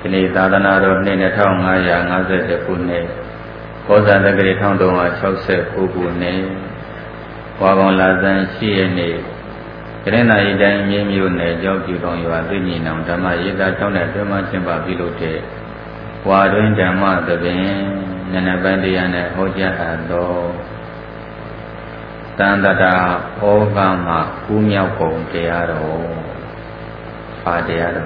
ဒီနေ့သာသနာတော်နှစ်2550ခုနှစ်ကောဇာတက္ကရာ1369ခုနှစ်ဝါကောင်လာဇန်ရှိရနေ့ကရဏာရီတိုင်းမြင်းမြို့နယ်ကြောက်ပြူတော်ရွာသိညီနောင်ဓမ္မရေးသားကျောင်းနဲ့တွင်မှကျင်းပပြုလုပ်တဲ့ဝါတွင်ဓမ္မသဘင်နနပန်းတရားနဲ့ဟောကြားအပ်သောတန်တရာဩဃမကူးမြောက်ပုံတရားတော်ပါတရားတော်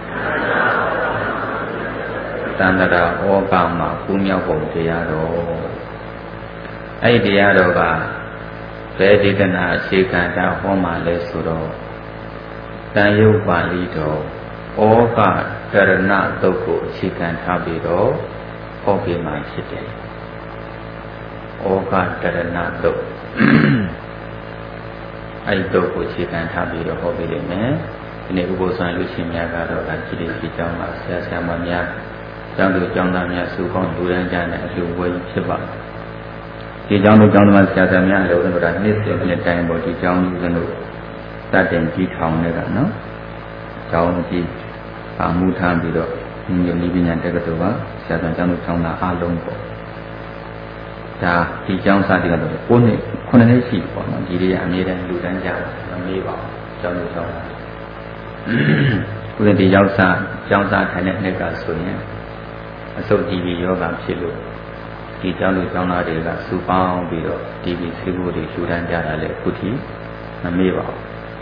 တန်တရာဩဃမကူးမြောက်ပုံတရားတော်အဲ့ဒီတရားတော်ကဘယ်ဒေသနာအခြေခံတာဟောမှာလဲဆိုတော့တန်ရုပ်ပါဠိတော်ဩဃတရဏတုတ်ကိုအခြေခံထားပြီးတော့ဟောပြမှာဖြစ်တယ်ဩဃတရဏတုတ်အဲ့ဒီတုတ်ကိုအခြေခံထားပြီးတော့ဟောပြလိမ့်မယ်ဒီနေ့ဥပုသ်ဆောင်လူရှင်များကတော့အကြည့်ဒီကျောင်းမှာဆရာဆရာမများကျောင်းသူကျောင်းသားများစုပေါင်းလူရန်ကြတဲ့အလှူဝဲဖြစ်ပါတယ်ဒီကျောင်းတို့ကျောင်းသားဆရာဆရာများလည်းဥဒ္ဒရာနှစ်စဉ်နှစ်တိုင်းပေါ်ဒီကျောင်းဦးဇင်းတို့စတင်ကြီးထောင်နေတာနော်ကျောင်းကြီးအာမှုထားပြီးတော့ညီမပညာတက္ကသိုလ်ကဆရာတော်ကျောင်းတို့ကျောင်းသားအားလုံးပေါ့ဒါဒီကျောင်းစတင်ကတော့9နှစ်ရှိပေါ့နော်ဒီတွေကအမြဲတမ်းလူတန်းကြမမေးပါဘူးကျောင်းတို့ကျောင်းသားဥဒ္ဒဒီရောက်စားကျောင်းသားထိုင်တဲ့နှစ်ကဆိုရင်အဆုတ်တီဗီယောဂဖြစ်လို့ဒီကျောင်းလူကျောင်းသားတွေကစုပေါင်းပြီးတော့တီဗီဆေးဖို့တွေလှူဒန်းကြတာလေအခုထိမမေ့ပါဘူး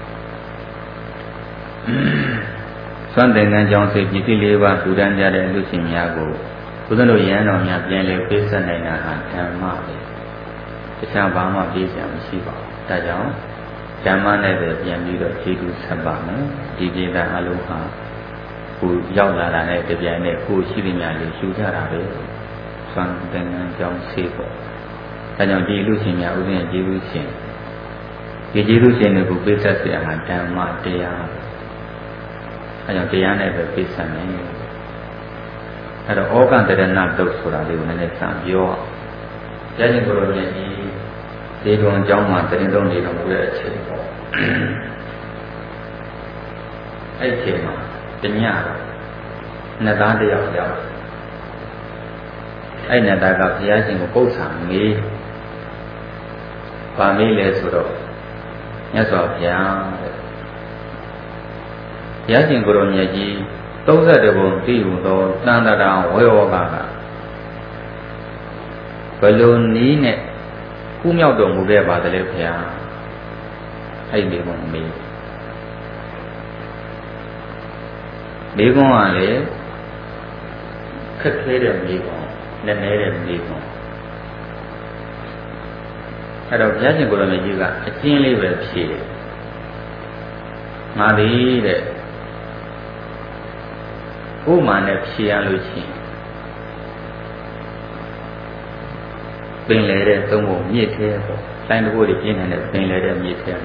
စွမ်းသင်္ကန်းကျောင်းစိတ်ပစ္စည်း၄ပါးလှူဒန်းကြတဲ့လူရှင်များကိုဘုရားတို့ရဟန်းတော်များပြန်လည်ပေးဆက်နိုင်တာဟာဓမ္မပဲတခြားဘာမှပေးစရာမရှိပါဘူးဒါကြောင့်ဓမ္မနဲ့ပဲပြန်ပြီးတော့ခြေတူဆက်ပါမယ်ဒီပြေတာအလုံးဟာကိုရောက်လာတာနဲ့တပြိုင်နက်ကိုရှိသမျှလေးလှူကြတာပဲစွမ်းသင်္ကန်းကျောင်းဆေးပေါ့ဒါကြောင့်ဒီလူရှင်များဥစဉ်ကျေးဇူးရှင်ဒီကျေးဇူးရှင်တွေကိုပေးဆက်เสียဟာဓမ္မတရားအဲကြောင့်တရားနဲ့ပဲပေးဆက်မယ်အဲတော့ဩဃတရဏတုတ်ဆိုတာလေးကိုနည်းနည်းစပြောရခြင်းကိုယ်တော်မြတ်ကြီးဒီတွင်ကျောင်းမှာတရင်သုံးနေတော်မူတဲ့အချိန်ပေါ့အဲ့ဒီချိန်မှာတညတော့နှစ်သားတယောက်ရောက်အဲ့နှစ်သားကဘုရားရှင်ကိုပု္ပ္ပာမေးပါမေးလဲဆိုတော့မြတ်စွာဘုရားတဲ့ဘုရားရှင်ကိုယ်တော်မြတ်ကြီး32ဘုံတည်ဟူသောတန်တရာဝေဝကဘယ်လိုနည်းနဲ့ကူးမြောက်တော်မူခဲ့ပါသလဲဘုရားအဲ့ဒီဘုံမေးမိကွန်းကလည်းခက်ခဲတဲ့မိကွန်းနည်းနည်းတဲ့မိကွန်းအဲ့တော့ဘုရားရှင်ကိုယ်တော်မြတ်ကြီးကအကျဉ်းလေးပဲဖြေတယ်ငါသည်တဲ့ဥမာနဲ့ဖြေရလို့ရှိရင်ပင်လေတဲ့သုံးဖို့မြစ်သေးပေါ့တိုင်းတစ်ခုတွေပြင်းနေတဲ့ပင်လေတဲ့မြစ်သေး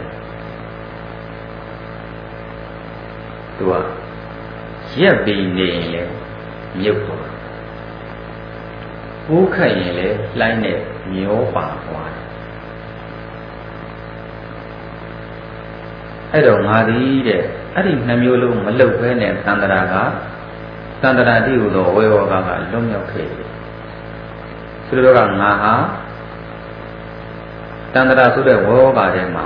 သူကရက်ပြီးနေရင်လေမြုပ်သွားဘူးခတ်ရင်လေလှိုင်းနဲ့မျောပါသွားတယ်အဲ့တော့ငါသည်တဲ့အဲ့ဒီနှမျိုးလုံးမလုတ်ဘဲနဲ့သန္တရာကသန္တရာတိဟူသောဝေဝကလွတ်မြောက်ခဲ့တယ်ဆိုတော့ကငါဟာသန္တရာဆိုတဲ့ဝေဝကထဲမှာ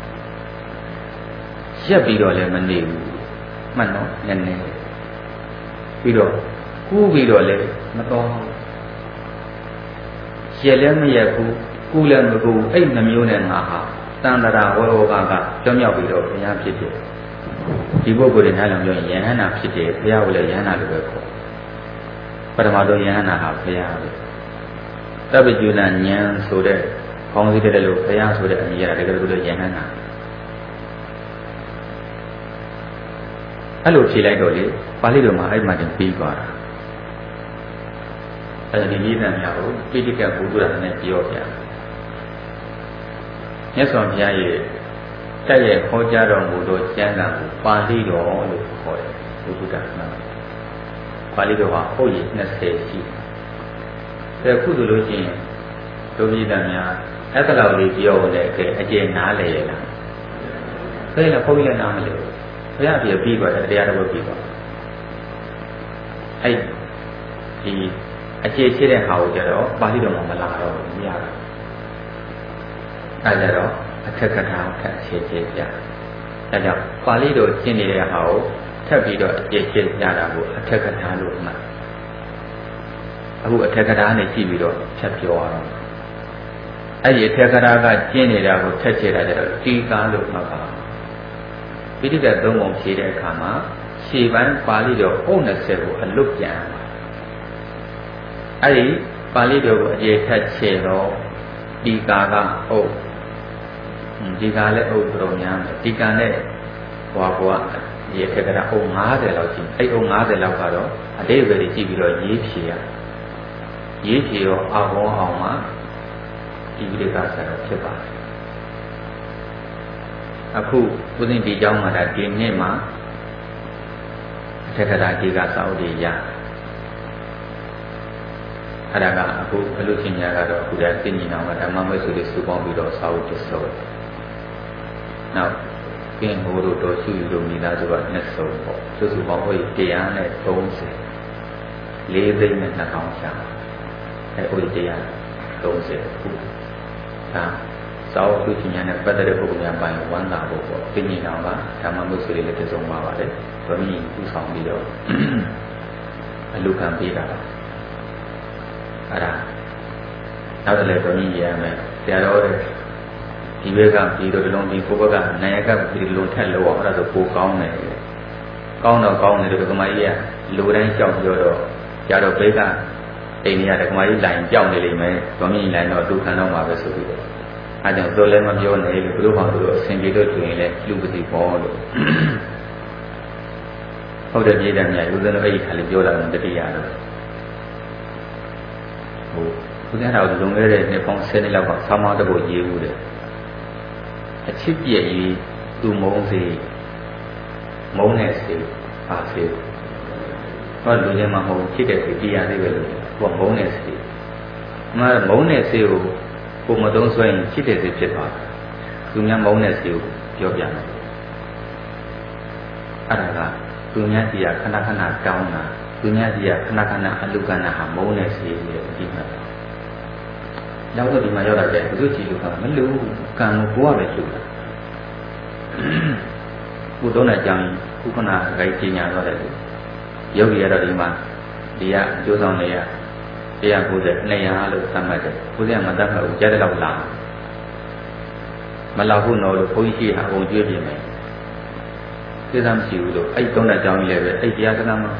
ရက်ပြီးတော့လည်းမနေဘူးမှတ်နော်နည်းနည်းပြီးတော့ကူးပြီးတော့လည်းမတော်ရက်လည်းမရက်ဘူးကူးလည်းမကူးအဲ့နှမျိုးနဲ့ငါဟာတန်တရာဝေဝကကြောင်းမြောက်ပြီးတော့ဘုရားဖြစ်တယ်ဒီပုဂ္ဂိုလ်တွေနားလည်ပြောရင်ယဟန္တာဖြစ်တယ်ဘုရားကိုလည်းယဟန္တာလိုပဲခေါ်ပထမဆုံးယဟန္တာဟာဘုရားပဲတပ္ပကျွဏဉာဏ်ဆိုတဲ့ခေါင်းစည်းတဲ့လို့ဘုရားဆိုတဲ့အမည်ရတာတကယ်လို့ယဟန္တာအဲ့လိုဖြေလိုက်တော့လေပါဠိတော်မှာအဲ့မှာတင်ပြီးသွားတာအဲ့ဒီနိဗ္ဗာန်များကိုပိဋကဘုဒ္ဓရာနဲ့ပြောပြမြတ်စွာဘုရားရဲ့တက်ရဲ့ခေါ်ကြတော်မူသောကျမ်းစာကိုပါဠိတော်လို့ခေါ်တယ်ဘုဒ္ဓနာပါဠိတော်ဟာဟုတ်ရ20ရှိတယ်ခုဆိုလို့ရှိရင်ဒုပိဋကများအဲ့ဒါလောက်လေးပြောတယ်အကျဉ်းနားလေရလားဘယ်လားဘုန်းကြီးလည်းနားမလဲဘုရားပြပြီးသွားတယ်တရားတော်ပြီးသွားအဲ့ဒီအခြေရှိတဲ့ဟာကိုကြတော့ပါဠိတော်မှာမလာတော့မရဘူးအဲ့ကြတော့အထက်ကထာထက်အခြေပြဒါကြောင့်ပါဠိတော်ရှင်းနေတဲ့ဟာကိုထပ်ပြီးတော့အခြေပြတာကိုအထက်ကထာလို့မှတ်အခုအထက်ကထာနဲ့ကြည့်ပြီးတော့ဖြတ်ပြောရအောင်အဲ့ဒီအထက်ကထာကကျင်းနေတာကိုထက်ချေတာကြတော့တီကာလို့မှတ်ပါပိဋကတ်သုံးပုံဖြေတဲ့အခါမှာရှေ့ပိုင်းပါဠိတော်အုပ်20ကိုအလွတ်ပြန်အဲ့ဒီပါဠိတော်ကိုအခြေထက်ချေတော့တီကာကအုပ်ဒီကာလည်းအုပ်တော်များတယ်ဒီကာနဲ့ဟွာကွာဒီထက်ကထာအုပ်50လောက်ရှိအဲ့အုပ်50လောက်ကတော့အတိတ်ပဲကြည့်ပြီးတော့ရေးဖြေရရေးဖြေရောအဘောအောင်မှာဒီပိဋကဆက်တော့ဖြစ်ပါတယ်အခုဦးဇင်းဒီเจ้าမှာဒါဒီနေ့မှာအထက်ကထာဒီကစာအုပ်တွေရအဲ့ဒါကအခုဘယ်လိုရှင်းပြကတော့အခုဒါသိညီနောင်ကဓမ္မမိတ်ဆွေတွေစုပေါင်းပြီးတော့စာအုပ်တစုံနောက်ကင်းဟိုတို့တော်ရှုယူလို့မိသားစုကနှစ်စုံပေါ့စုပေါင်းဟို130 4သိန်းနဲ့2000ရှာအဲ့ဟို130ခုဒါစာအုပ်သူချင်းနဲ့ပတ်သက်တဲ့ပုဂ္ဂိုလ်များပိုင်းဝမ်းသာဖို့ပေါ့သိညီနောင်ကဓမ္မမိတ်ဆွေတွေလည်းတစုံပါပါတယ်ဘုန်းကြီးဥဆောင်ပြီးတော့အလူခံပေးတာပါအဲ့ဒါနောက်တစ်လည်းဘုန်းကြီးရမယ်ဆရာတော်ဒီဘက်ကဒီလိုလုံးဒီကိုဘက်ကနိုင်ရကဒီလိုထက်လို့အဲ့ဒါဆိုပိုကောင်းတယ်ကောင်းတော့ကောင်းတယ်ဒီကမကြီးကလူတိုင်းကြောက်ပြောတော့ကြတော့ဘိကအိမ်ကြီးကကမကြီးလိုင်ကြောက်နေလိမ့်မယ်ဘုန်းကြီးလိုင်တော့သူခံတော့မှာပဲဆိုပြီးတော့အဲ့ကြောင့်သူလည်းမပြောနဲ့လို့ဘုရားဟောသူတို့အစဉ်ပြေတော့တွင်လဲလူပစီပေါ်လို့ဟုတ်တယ်ပြည်တယ်မြတ်ဦးဇင်းတို့အဲ့ဒီခါလေးပြောတာတတိယတော့ဟိုဦးဇင်းတော်လွန်ခဲ့တဲ့နှစ်ပေါင်း10နှစ်လောက်ကဆောင်းမတပုတ်ရေးဦးတယ်အချစ်ပြည့်ရေးသူမုံစေမုံနဲ့စေပါစေဟောလူချင်းမှာမဟုတ်ချစ်တဲ့စေတရားသေးပဲလို့ဟောမုံနဲ့စေမုံနဲ့စေကိုမသုံးဆွဲရင်ချစ်တဲ့စေဖြစ်သွားတယ်သူများမုံနဲ့စေကိုပြောပြတယ်အဲ့ဒါကသူများစီကခဏခဏတောင်းတာသူများစီကခဏခဏအလုကနာဟာမုံနဲ့စေရဲ့အတိအမှန်နောက်တော့ဒီမှာရောက်လာတဲ့ဘုသူကြည့်လို့ကမလူကံကိုကိုယ်ကပဲလှူတာခုသုံးတဲ့အကြောင်းခုခဏဂိုက်ကျညာတော့တယ်ယောဂီရတော့ဒီမှာဒီကအကျိုးဆောင်တွေ190 200လို့သတ်မှတ်တယ်ဘုရားမတတ်မှဘူးကြားတဲ့လောက်လာမလာဘူးနော်လို့ဘုန်းကြီးဟာအုံကျွေးပြင်မယ်သိသားမရှိဘူးလို့အဲ့သုံးတဲ့အကြောင်းကြီးလည်းပဲအဲ့တရားစကားမှာ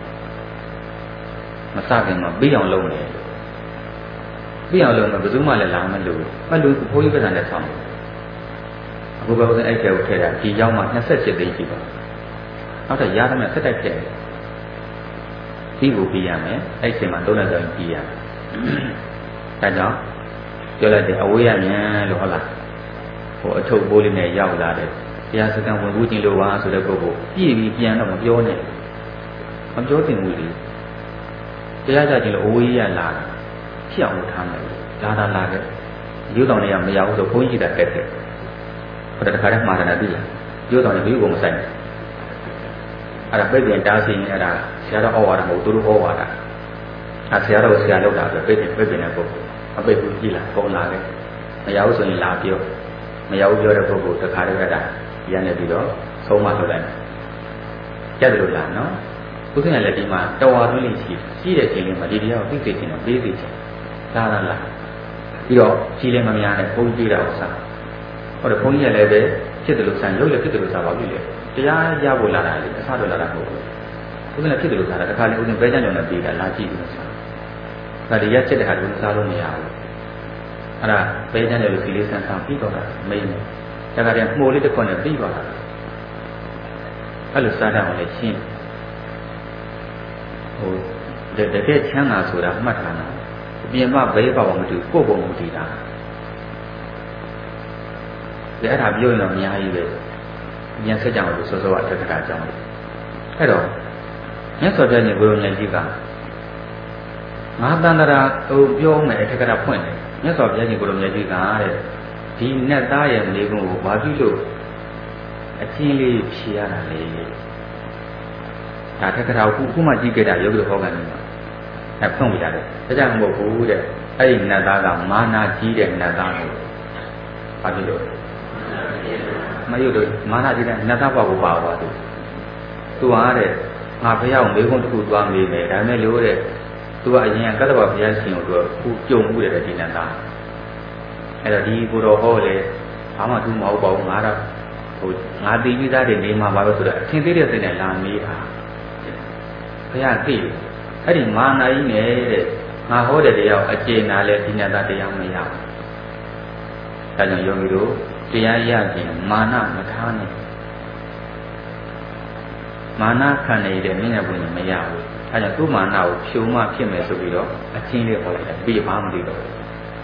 မစခင်မှာပြီးအောင်လုပ်နေပြီးအောင်လုပ်မှဘယ်သူမှလည်းလာမလို့ဘယ်လိုဘိုးကြီးပတ်စံနဲ့ဆောင်အခုပဲဦးဇင်းအဲ့ကျဲကိုထည့်တာဒီရောက်မှ28သိန်းရှိပါနောက်တော့ရသမျှဆက်တိုက်ထည့်ပြီးကိုပြီးရမယ်အဲ့ချိန်မှာသုံးတဲ့ကြောင်ပြီးရဒါကြောင့်ပြောလိုက်တယ်အဝေးရမြန်လို့ဟုတ်လားဟိုအထုပ်ဘိုးလေးနဲ့ရောက်လာတယ်တရားစခန်းဝင်ဘူးချင်းလို့ပါဆိုတဲ့ပုဂ္ဂိုလ်ပြည့်ပြီးပြန်တော့မပြောနဲ့မပြောတင်ဘူးလေတရားကြချင်းလို့အဝေးရလာတာဖြစ်အောင်ထားမယ်လာခဲ့ရုပ်တော်တွေကမရဘူးဆိုဘုန်းကြီးကတက်တယ်ဟိုတခါတည်းမှားတယ်ပြီလားရုပ်တော်တွေဘယ်ကိုမဆိုင်ဘူးအဲ့ဒါပြည့်ပြင်တားစီရင်အဲ့ဒါဆရာတော်ဩဝါဒမဟုတ်သူတို့ဩဝါဒအဲ့ဆရာတော်ဆရာလောက်တာပဲပြည့်ပြင်တဲ့ပုဂ္ဂိုလ်အပိတ်ဘူးကြည့်လားပုံလာတယ်မရဘူးဆိုရင်လာပြောမရဘူးပြောတဲ့ပုဂ္ဂိုလ်တခါတည်းကတာရန်နေပြီးတော့ဆုံးမထုတ်လိုက်ကြက်တယ်လို့လားနော်ဘုရားလည်းဒီမှာတော်ဝါသွင်းလေးရှိတဲ့ချိန်လေးမှာဒီတရားကိုသိစေချင်တော့သိစေချင်လာပြီးတော့ကြီးလည်းမများနဲ့ဘုန်းကြီးတာဥစ္စာဟောတယ်ဘုန်းကြီးလည်းပဲဖြစ်တယ်လို့ဆန်ရုပ်လည်းဖြစ်တယ်လို့စားပါပြီလေတရားရဖို့လာတာလေအစတော့လာတာမဟုတ်ဘူးဘုရားလည်းဖြစ်တယ်လို့စားတာတခါလေဦးဇင်းပဲကြံ့ကြုံနဲ့ပြီးတာလာကြည့်ပြီးစားဒါဒီရက်ချက်တဲ့ခါကျစားလို့မရဘူးအဲ့ဒါပဲကြံ့တယ်လို့စီလေးဆန်းဆောင်ပြီးတော့တာမင်းနဲ့တခါတည်းမှုလေးတစ်ခွနဲ့ပြီးသွားတာအဲ့လိုစားတတ်အောင်လည်းရှင်းဟိုတကယ်ချမ်းသာဆိုတာမှတ်ထားတာအပြင်မှာဘဲပါပါမတူကိုယ့်ဘုံမူတည်တာအဲ့ဒါပြောရင်တော့အများကြီးပဲဉာဏ်ဆက်ကြအောင်လို့စောစောအထက်ကတာကြောင်းအဲ့တော့မြတ်စွာဘုရားရှင်ကိုယ်တော်ဉာဏ်ကြီးကငါတန်တရာဟိုပြောမယ်အထက်ကတာဖွင့်တယ်မြတ်စွာဘုရားရှင်ကိုယ်တော်ဉာဏ်ကြီးကတဲ့ဒီနတ်သားရဲ့နေကုန်းကိုဘာဖြစ်လို့အချင်းလေးဖြေရတာလဲဒါထက်ကရာကိုခုမှကြည့်ခဲ့တာရုပ်လို့ဟောကန်နေမှာအဲဖွင့်ပြရတယ်ဒါကြောင့်မဟုတ်ဘူးတဲ့အဲ့ဒီနတ်သားကမာနာကြီးတဲ့နတ်သားကိုဘာဖြစ်လို့မယုတ်တော့မာနာကြီးတဲ့နတ်သားဘောက်ကိုပါသွားတယ်သူဟာတဲ့ငါဘုရားကိုမေးခွန်းတစ်ခုသွားမေးမယ်ဒါနဲ့လို့တဲ့သူကအရင်ကတ္တဗဘုရားရှင်ကိုသူကြုံမှုတဲ့ဒီနတ်သားအဲ့တော့ဒီကိုတော်ဟောလေဘာမှသူမဟုတ်ပါဘူးငါတော့ငါသိပြီးသားတွေနေမှာပါပဲဆိုတော့အထင်သေးတဲ့စိတ်နဲ့လာမေးတာဘုရားသိတယ်အဲ့ဒီမာနာကြီးနဲ့တဲ့ငါဟောတဲ့တရားအကျေနာလဲဒီနတ်သားတရားမရဘူးဒါကြောင့်ယောဂီတို့တရားရခြင်းမာနမထားနဲ့မာနခံနေတဲ့မျက်နှာပွင့်မရဘူးအဲဒါကြောင့်သူ့မာနကိုဖြုံမှဖြစ်မယ်ဆိုပြီးတော့အချင်းလေးဟောလိုက်တယ်ပြီးဘာမှမသိတော့ဘူး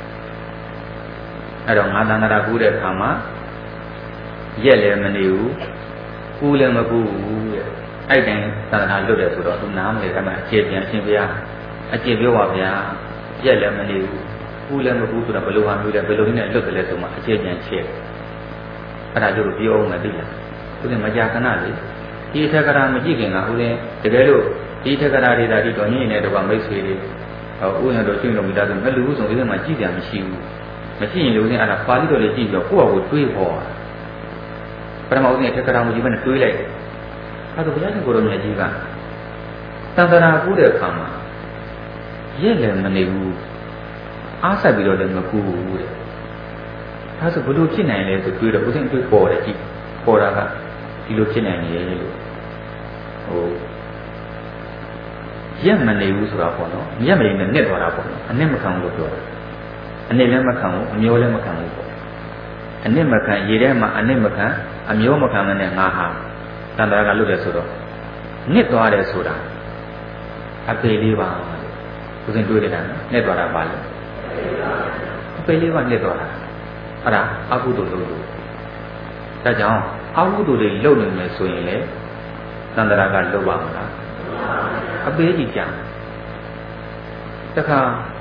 အဲ့တော့ငါတန်ត្រာကူးတဲ့အခါမှာရက်လည်းမနေဘူးကူးလည်းမကူးဘူးတဲ့အဲ့တိုင်းသန္တာလွတ်တယ်ဆိုတော့သူနားမလဲဒါမှအခြေပြန်ရှင်ဘုရားအခြေပြောပါဗျာရက်လည်းမနေဘူးကူးလည်းမကူးဆိုတော့ဘယ်လိုဟာမျိုးလဲဘယ်လိုနဲ့လွတ်တယ်လဲဆိုမှအခြေပြန်ချက်အဲ့ဒါကျတော့ပြောအောင်မသိလားသူကမကြာခဏလေဒီထက်ကရာမကြည့်ခင်ကဦးဇင်းတကယ်လို့ဒီထက်ကရာတွေဒါဒီတော်ညင်းနေတဲ့တော့မိတ်ဆွေတွေဥယျာဉ်တော်ရှင်းလို့မိသားစုမလူဘူးဆိုဦးဇင်းမှကြည့်ကြမရှိဘူးမရှိရင်ဦးဇင်းအဲ့ဒါပါဠိတော်လေးကြည့်ပြီးတော့ကိုယ့်အကိုတွေးပေါ်ပထမဦးဇင်းထက်ကရာမကြည့်ဘဲနဲ့တွေးလိုက်အဲ့ဒါဘုရားရှင်ကိုယ်တော်မြတ်ကြီးကသံဃာကူးတဲ့အခါမှာရက်လည်းမနေဘူးအားဆက်ပြီးတော့လည်းမကူဘူးတဲ့ဒါဆိုဘယ်လိုဖြစ်နိုင်လဲဆိုတွေးတော့ဦးဇင်းတွေးပေါ်တယ်ကြည့်ပေါ်တာကဒီလိုဖြစ်နိုင်နေလို့ရက်မနေဘူးဆိုတာပေါ့နော်ရက်မနေနဲ့နစ်သွားတာပေါ့နော်အနစ်မခံဘူးလို့ပြောတာအနစ်လည်းမခံဘူးအမျိုးလည်းမခံဘူးပေါ့အနစ်မခံရေထဲမှာအနစ်မခံအမျိုးမခံမနဲ့ငါဟာတန်ត្រာကလွတ်တယ်ဆိုတော့နစ်သွားတယ်ဆိုတာအပေလေးပါဦးဇင်းတွေးနေတာနော်နစ်သွားတာပါလေအပေလေးပါနစ်သွားတာအဲ့ဒါအကုသိုလ်လို့ဒါကြောင့်အကုသိုလ်တွေလုပ်နေမယ်ဆိုရင်လေသန္တရာကလုပ်ပါမလားအပေးကြီးကြတခါ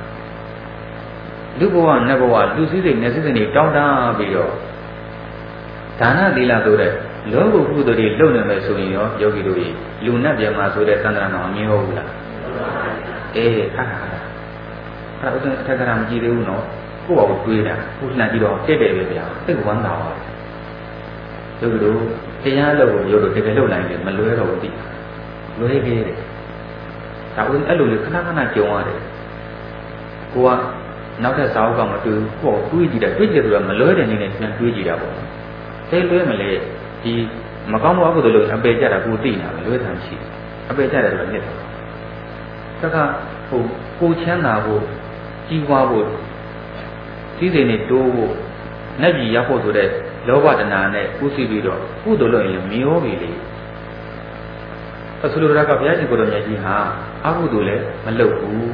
လူဘဝနတ်ဘဝလူစည်းစိမ်နတ်စည်းစိမ်တွေတောင်းတပြီးတော့ဒါနသီလဆိုတဲ့လောဘကုသိုလ်တွေလုပ်နေမယ်ဆိုရင်ရောယောဂီတို့ကြီးလူနတ်ပြန်မှာဆိုတဲ့သန္တရာမှာမမြင်ဟုတ်ဘူးလားအေးအဲ့ဒါဥစဉ်အထက်ကရာမကြည့်သေးဘူးနော်ကိုယ့်ဘာကိုတွေးတာခုလှန်ကြည့်တော့တဲ့တယ်ပဲဗျာသိဝမ်းသာပါတယ်တို့တို့တရားလို့ကိုရုပ်လို့တကယ်လို့လိုက်တယ်မလွဲတော့ဘူးသိလွဲခဲ့တယ်ဒါဦးအဲ့လိုလေခဏခဏကြုံရတယ်ကိုကနောက်ထပ်စာအုပ်ကမတွေ့ဘူးကိုတွေးကြည့်တယ်တွေးကြည့်တယ်ဆိုတာမလွဲတဲ့နေနဲ့ပြန်တွေးကြည့်တာပေါ့သိလွဲမလဲဒီမကောင်းဘူးအကုသိုလ်လို့အပေကြတာကိုသိနေတာပဲလွဲတာရှိအပေကြတယ်ဆိုတာညစ်တယ်တခါကိုချမ်းသာဖို့ကြီးပွားဖို့ကြီးစိမ်နဲ့တိုးဖို့နတ်ပြည်ရောက်ဖို့ဆိုတဲ့လောဘတဏှာနဲ့ဥသိပြီးတော့ကုသိုလ်လုပ်ရင်လည်းမျောပြီလေအဆုလိုရကဘုရားရှင်ကိုယ်တော်မြတ်ကြီးဟာအကုသိုလ်လည်းမလုပ်ဘူး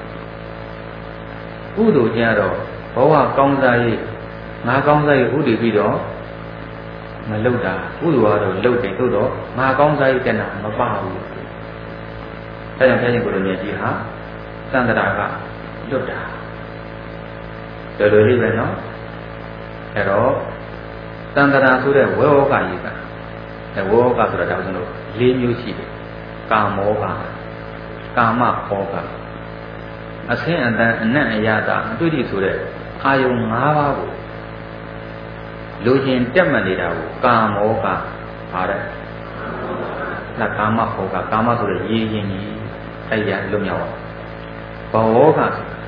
ကုသိုလ်ကြတော့ဘဝကောင်းစားရေးငါကောင်းစားရေးဥတည်ပြီးတော့မလုပ်တာကုသိုလ်ကတော့လုပ်တယ်သို့တော့ငါကောင်းစားရေးတဏှာမပါဘူးအဲဒါဘုရားရှင်ကိုယ်တော်မြတ်ကြီးဟာသန္တရာကလွတ်တာတော်တော်လေးပဲနော်အဲတော့သန္တရာဆိုတဲ့ဝေဟောကကြီးကဝေဟောကဆိုတာဒါဆိုလို့၄မျိုးရှိတယ်ကာမောကကာမဟောကအဆင်းအတန်အနတ်အရတာအတွေ့အထိဆိုတဲ့အာယုံ၅ပါးကိုလူချင်းတက်မှတ်နေတာကိုကာမောကပါတဲ့ဒါကာမဟောကကာမဆိုတဲ့ရည်ရင်ကြီးအဲ့ရလွတ်မြောက်အောင်ဘဝက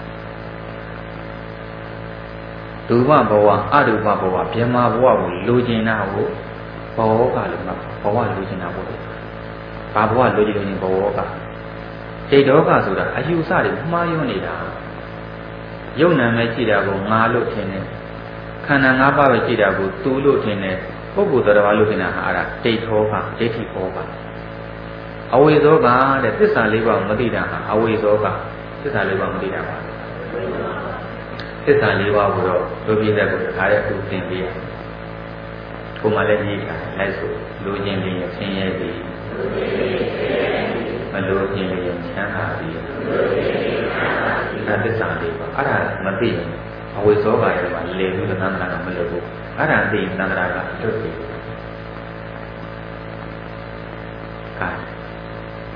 ဒုဗဘဝအဒုဗဘဝဗြဟ္မာဘဝကိုလိုချင်တာကိုဘောကလို့မှဘဝလိုချင်တာပေါ့ဘာဘဝလိုချင်ရင်ဘောကစိတ်ဒေါကဆိုတာအယူဆတွေမှားယွင်းနေတာယုံနာမဲ့ရှိတာကိုငါလို့ထင်တယ်ခန္ဓာ၅ပါးပဲရှိတာကိုသူလို့ထင်တယ်ပုဂ္ဂိုလ်တော်ဘာလို့ထင်တာဟာအဲ့ဒါဒိဋ္ဌောကဒိဋ္ဌိဘောကအဝေဇောကတဲ့သစ္စာ၄ပါးမသိတာဟာအဝေဇောကသစ္စာ၄ပါးမသိတာပါသစ္စာ၄ပါးကိုတော့လူပြည့်တဲ့ကိုခါတဲ့အခုသင်ပေးရကိုမှလည်းရေးတာလိုက်ဆိုလူချင်းလေးဆင်းရဲပြီမလူချင်းလေးချမ်းသာပြီဒါသစ္စာ၄ပါးအဲ့ဒါမသိရင်အဝိဇ္ဇောကရဲ့မှာလေဘူးသန္တရာကမလွတ်ဘူးအဲ့ဒါသိရင်သန္တရာကလွတ်ပြီ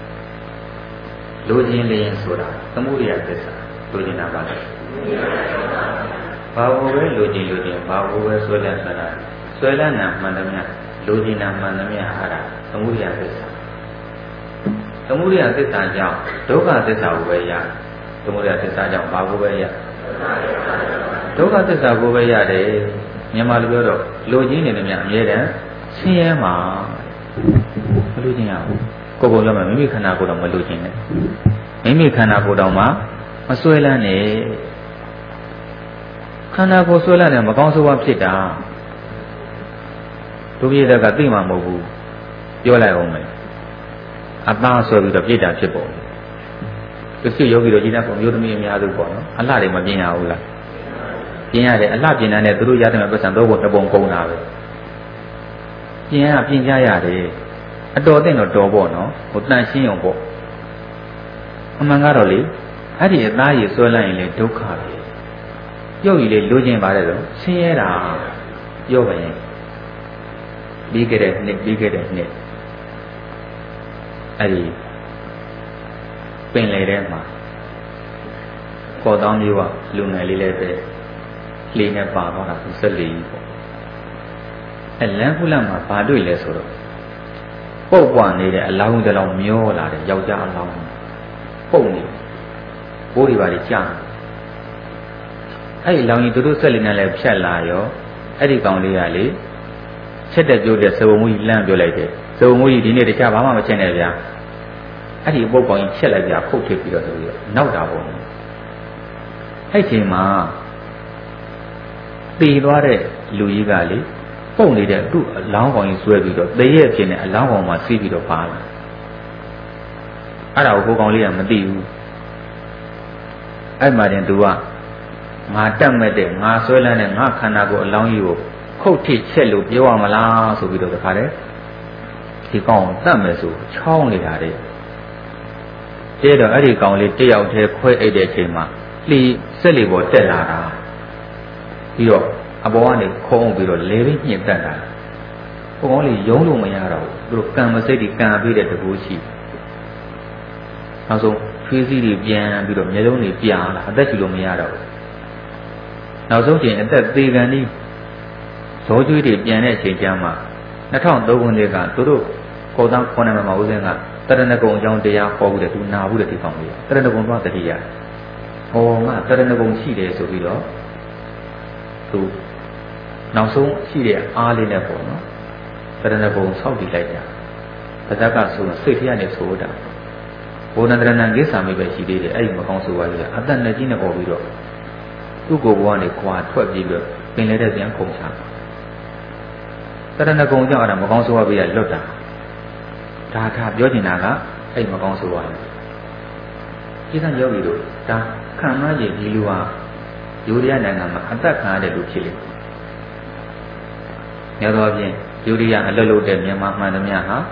လိုချင်လျင်ဆိုတာသမုဒိယသစ္စာလိုချင်တာပါလေဘာဘူးပဲလိုချင်ဘာဘူးပဲဆွဲလန်းတာဆွဲလန်းတာမှန်တယ်များလိုချင်တာမှန်တယ်များဟာသမုဒိယသစ္စာသမုဒိယသစ္စာကြောင့်ဒုက္ခသစ္စာကိုပဲရသမုဒိယသစ္စာကြောင့်ဘာကိုပဲရဒုက္ခသစ္စာကိုပဲရတယ်မြန်မာလူပြောတော့လိုချင်နေတယ်များအမြဲတမ်းဆင်းရဲမှာမလိုချင်ရဘူးကိုယ်ပြောမယ်မိမိခန္ဓာကိုယ်တော်မလိုချင်နဲ့မိမိခန္ဓာကိုယ်တော်မှာမဆွဲလန်းနဲ့ခန္ဓာကိုယ်ဆွဲလန်းတယ်မကောင်းဆိုးဝါးဖြစ်တာဒုပိယကသိမှာမဟုတ်ဘူးပြောလိုက်အောင်မယ်အသားဆွဲပြီးတော့ပြစ်တာဖြစ်ပေါ်သူစိတ်ယောဂီတို့ကြီးတဲ့ပုံမျိုးသမီးအများစုပေါ့နော်အလှတွေမပြင်းရဘူးလားပြင်းရတယ်အလှပြင်းတဲ့သူတို့ရတဲ့ပတ်စံတော့ဘုံတပုံကုန်တာပဲပြင်းရပြင်းကြရတယ်အတော်တဲ့တော့တော်ပေါ့နော်ဟိုတန်ရှင်းအောင်ပေါ့အမှန်ကတော့လေအဲ့ဒီအသားရည်ဆွဲလိုက်ရင်လေဒုက္ခပဲရုပ်ရည်လေးလိုချင်ပါတယ်တော့ဆင်းရဲတာပြောပါရင်ပြီးခဲ့တဲ့နှစ်အဲ့ဒီပင်လေထဲမှာကော်တောင်းမျိုးကလူငယ်လေးလည်းပဲလေနဲ့ပါသွားတာသူ14ကြီးပေါ့အဲလမ်းခုလမ်းမှာဘာတွေ့လဲဆိုတော့ပုတ်ပွားနေတဲ့အလောင်းတစ်လောင်းမျောလာတယ်ယောက်ျားအလောင်းပုတ်နေဘိုးတွေပါလေကြာအဲ့ဒီလောင်းကြီးသူတို့ဆက်လေးနဲ့လည်းဖြတ်လာရောအဲ့ဒီကောင်လေးကလေချက်တဲ့ပြောတဲ့သဘုံမူကြီးလမ်းပြောလိုက်တယ်သဘုံမူကြီးဒီနေ့တခြားဘာမှမချက်နဲ့ဗျာအဲ့ဒီပုတ်ကောင်ကြီးချက်လိုက်ပြခုတ်ထစ်ပြီးတော့သူနောက်တာပေါ့အဲ့ချိန်မှာတည်သွားတဲ့လူကြီးကလေပုတ်နေတဲ့သူ့အလောင်းကောင်ကြီးဆွဲပြီးတော့တည့်ရဲ့ဖြစ်နေအလောင်းကောင်မှာစီးပြီးတော့ပါလာအဲ့ဒါကိုကိုကောင်လေးကမသိဘူးအဲ့မှာတင်သူကငါတက်မဲ့တဲ့ငါဆွဲလန်းတဲ့ငါခန္ဓာကိုယ်အလောင်းကြီးကိုခုတ်ထစ်ချက်လို့ပြောရမလားဆိုပြီးတော့တခါတည်းဒီကောင်တတ်မယ်ဆိုချောင်းနေတာတဲ့တဲ့တော့အဲ့ဒီကောင်လေးတယောက်တည်းခွဲအိတ်တဲ့အချိန်မှာလှီစက်လေးပေါ်တက်လာတာပြီးတော့အပေါ်ကနေခုံးပြီးတော့လေပြီးညှစ်တက်တာကိုကောင်လေးယုံလို့မရတော့ဘူးသူတို့ကံမစိတ်ကြီးကံပေးတဲ့တကူရှိနောက်ဆုံးချွေးစည်းတွေပြန်ပြီးတော့မျက်လုံးတွေပြာလာအသက်ရှူလို့မရတော့ဘူးနောက်ဆုံးချိန်အသက်သေးကန်ကြီးဇောကျွေးတွေပြန်တဲ့အချိန်ကျမှ2003ခုနှစ်ကသူတို့ကော်တန်း9နှစ်မှာဦးစင်းကတရဏဂုံအကြောင်းတရားဟောဘူးတဲ့သူနာဘူးတဲ့ဒီကောင်လေးတရဏဂုံတော့တတိယဟောငါတရဏဂုံရှိတယ်ဆိုပြီးတော့သူနောက်ဆုံးရှိတဲ့အားလေးနဲ့ပေါ့နော်တရဏဂုံဆောက်တည်လိုက်တာတသက်ကဆိုစိတ်ထရနဲ့ဆိုတာဘုံနန္ဒရဏံကိစ္ဆာမိပဲရှိသေးတယ်အဲ့ဒီမကောင်းဆိုပါကြီးအသက်နဲ့ကြီးနဲ့ပေါ်ပြီးတော့သူ့ကိုယ်ဘဝနဲ့ခွာထွက်ပြီးတော့ပင်လဲတဲ့ပြန်ခုန်ချတရဏဂုံကြောင့်အဲ့ဒါမကောင်းဆိုပါပြီးရလွတ်တာဒါကပြောချင်တာကအဲ့မကောင်းဆိုပါဘူးကိစ္စယောဂီတို့ဒါခံမရည်ဒီလူဟာယူရီးယားနိုင်ငံမှာအသက်ခံရတဲ့လူဖြစ်လေညတော့ဖြင့်ယူရီးယားအလွတ်လွတ်တဲ့မြန်မာမှန်သမျှဟာ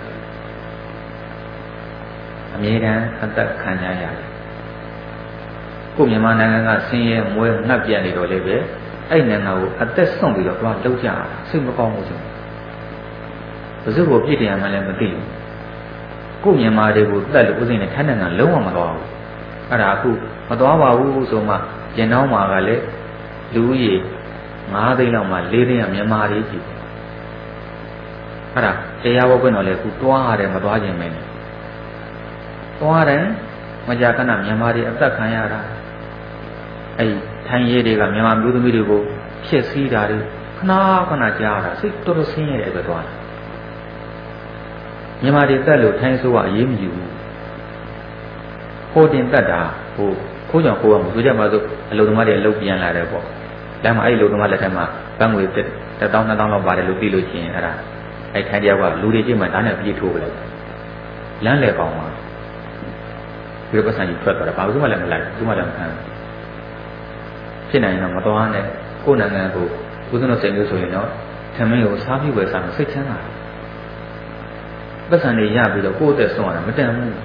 အမြဲတမ်းအသက်ခံရရတယ်ကိုမြန်မာနိုင်ငံကဆင်းရဲမွဲငတ်ပြတ်နေတော့လေပဲအဲ့နိုင်ငံကိုအသက်ဆုံးပြီးတော့သွားလှုပ်ကြတာစိတ်မကောင်းဘူးဆိုဘယ်သူ့ကိုပြစ်တယ်မှလည်းမသိဘူးကိုမြန်မာတွေကိုတက်လို့ဥစဉ်နဲ့ထိုင်းနိုင်ငံလုံးဝမသွားဘူးအဲ့ဒါအခုမသွားပါဘူးဆိုမှရင်နှောင်းမှာကလည်းလူဦးရေ9သိန်းလောက်မှ4သိန်းကမြန်မာတွေကြည့်အဲ့ဒါတရားဝတ်ခွင့်တော့လေအခုသွားရတယ်မသွားခြင်းပဲနဲ့သွားတယ်မကြာခဏမြန်မာတွေအသက်ခံရတာအဲ့ထိုင်းရဲတွေကမြန်မာမျိုးသမီးတွေကိုဖြစ်စည်းတာတွေခဏကြားတာစိတ်တော်တော်ဆင်းရဲတဲ့အတွက်သွားတယ်မြန်မာတွေတက်လို့ထိုင်းဆိုကအရေးမယူဘူးဟိုတင်တက်တာဟိုခိုးကြောင်ခိုးအောင်ဆိုကြပါစို့အလုံသမားတွေလှုပ်ပြန်လာတယ်ပေါ့လမ်းမှာအဲ့ဒီလုံသမားလက်ထက်မှာဘန်းငွေ1000 2000လောက်ပါတယ်လို့သိလို့ရှိရင်အဲ့ဒါအဲ့ထိုင်းတယောက်ကလူတွေချင်းမှဓာတ်နဲ့ပြေးထိုးပလိုက်လမ်းလေကောင်းမှာဒီပတ်စံကြီးထွက်သွားတယ်ဘာလို့မှလည်းမလိုက်ဘူးမှလည်းမခံဖြစ်နိုင်တော့မတော်နဲ့ကိုယ်နိုင်ငံကိုဦးဇင်းတို့စိတ်မျိုးဆိုရင်တော့ထမင်းကိုစားပြီးဝယ်စားတော့စိတ်ချမ်းသာတယ်ပတ်စံတွေရပြီးတော့ကိုယ့်အသက်ဆုံးရတာမတန်ဘူး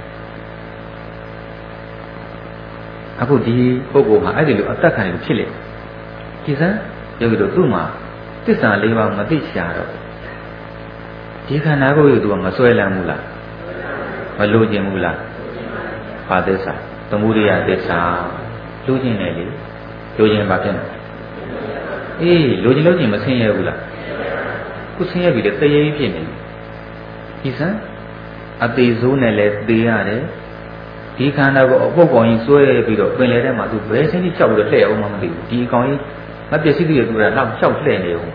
အခုဒီပုဂ္ဂိုလ်ဟာအဲ့ဒီလိုအသက်ခံရဖြစ်လေဒီစမ်းယောဂီတို့သူ့မှာသစ္စာ၄ပါးမသိချာတော့ဒီခန္ဓာကိုယ်ကိုသူကမစွဲလန်းဘူးလားမလိုချင်ဘူးလားဘာသစ္စာသမုဒိယသစ္စာလူချင်းနဲ့လေလူချင်းဘာဖြစ်လဲအေးလူချင်းလို့ချင်းမဆင်းရဲဘူးလားခုဆင်းရဲပြီလေတရေကြီးဖြစ်နေပြီဒီစံအသေးစိုးနဲ့လည်းသေးရတယ်ဒီခန္ဓာကိုအပုပ်ကောင်ကြီးစွဲပြီးတော့ပင်လေထဲမှာသူဘယ်ဆင်းကြီးလျှောက်ပြီးတော့လှည့်အောင်မှမသိဘူးဒီကောင်ကြီးမပစ္စည်းတွေသူကလောက်လျှောက်လှည့်နေဦး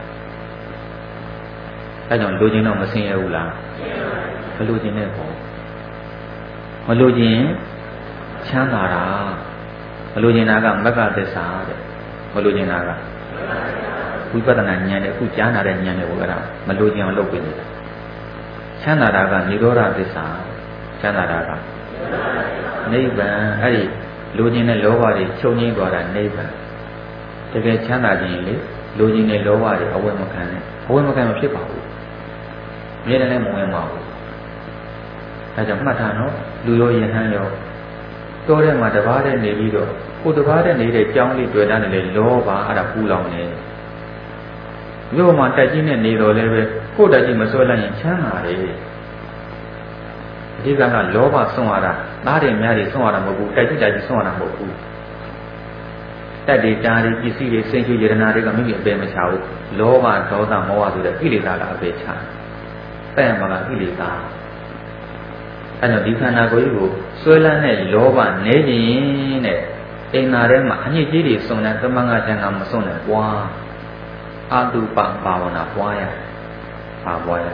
အဲကြောင့်လူချင်းတော့မဆင်းရဲဘူးလားမလူချင်းနဲ့ပေါ့မလူချင်းချမ်းသာတာမလူချင်းနာကမက္ခသစ္စာတဲ့မလူချင်းနာကဝိပဿနာဉာဏ်နဲ့အခုကြားနာတဲ့ဉာဏ်နဲ့ဘောကမလူချင်းအောင်လုပ်ပေးနေတာချမ်းသာတာကនិရောဓသစ္စာချမ်းသာတာကနိဗ္ဗာန်အဲ့ဒီလူချင်းနဲ့လောဘတွေချုပ်ငြိမ်းသွားတာနိဗ္ဗာန်တကယ်ချမ်းသာခြင်းလေလူချင်းနဲ့လောဘတွေအဝယ်မခံနဲ့အဝယ်မခံမဖြစ်ပါဘူးမြဲတယ်လည်းမဝင်ပါဘူးဒါကြောင့်မှတ်ထားနော်လူရောယဟန်ရောတောထဲမှာတပါးတည်းနေပြီးတော့ကိုတပါးတည်းနေတဲ့ကြောင်းလေးတွေ့တာနဲ့လေလောဘအဲ့ဒါပူလောင်နေမြို့မှာတိုက်ကြီးနဲ့နေတော်လည်းပဲကိုတိုက်ကြီးမစွဲလိုက်ရင်ချမ်းသာတယ်အဓိကကလောဘဆုံးရတာသားတွေများတွေဆုံးရတာမဟုတ်ဘူးတိုက်ကြီးဆုံးရတာမဟုတ်ဘူးတက်တွေတားတွေပစ္စည်းတွေစိတ်ကြွယရနာတွေကမိမိအပေမချဘူးလောဘဒေါသမောဟဆိုတဲ့ကိလေသာကအပေချတဲ့မှာကကိလေသာအဲ့တော့ဒီခန္ဓာကိုယ်ကြီးကိုဆွဲလန်းတဲ့လောဘနေခြင်းတဲ့အိမ်သာထဲမှာအညစ်အကြေးတွေစုံတဲ့သမန်ငါချံကမစုံတဲ့ပွားအာတုပဘာဝနာပွားရဘာပွားရ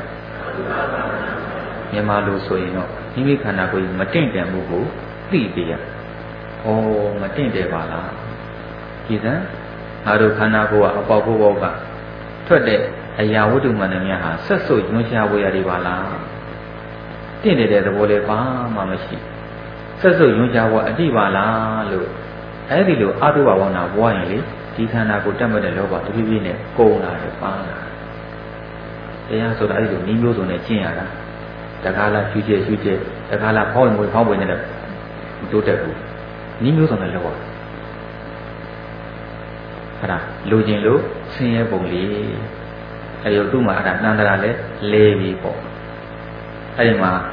မြန်မာလိုဆိုရင်တော့မိမိခန္ဓာကိုယ်ကြီးမတင့်တယ်မှုကိုသိပြရဩမတင့်တယ်ပါလားဒီစံငါတို့ခန္ဓာကိုယ်ကအပေါက်ဘောကထွက်တဲ့အရာဝတ္ထုမှန်တယ်များဟာဆက်စုပ်ညွှန်ရှားဝေရတွေပါလားတင့်နေတဲ့သဘောလေးဘာမှမရှိဆက်စုပ်ညွှန်ရှားဝအတိပါလားလို့အဲ့ဒီလိုအာတုဘဝနာဘွားရင်လေဒီခန္ဓာကိုတတ်မဲ့တဲ့လောဘတဖြည်းဖြည်းနဲ့ကုန်လာတယ်ပါလာတရားဆိုတာအဲ့ဒီလိုနည်းမျိုးစုံနဲ့ကျင့်ရတာတခါလားဖြူကျဲတခါလားဖောင်းဝင်နေတဲ့တိုးတက်ဘူးနည်းမျိုးစုံနဲ့လောဘအဲ့ဒါလိုချင်လို့ဆင်းရဲပုံလေးအဲ့ဒီသူ့မှာအဲ့ဒါတန်တရာလဲလဲပြီးပေါ့အဲ့ဒီမှာ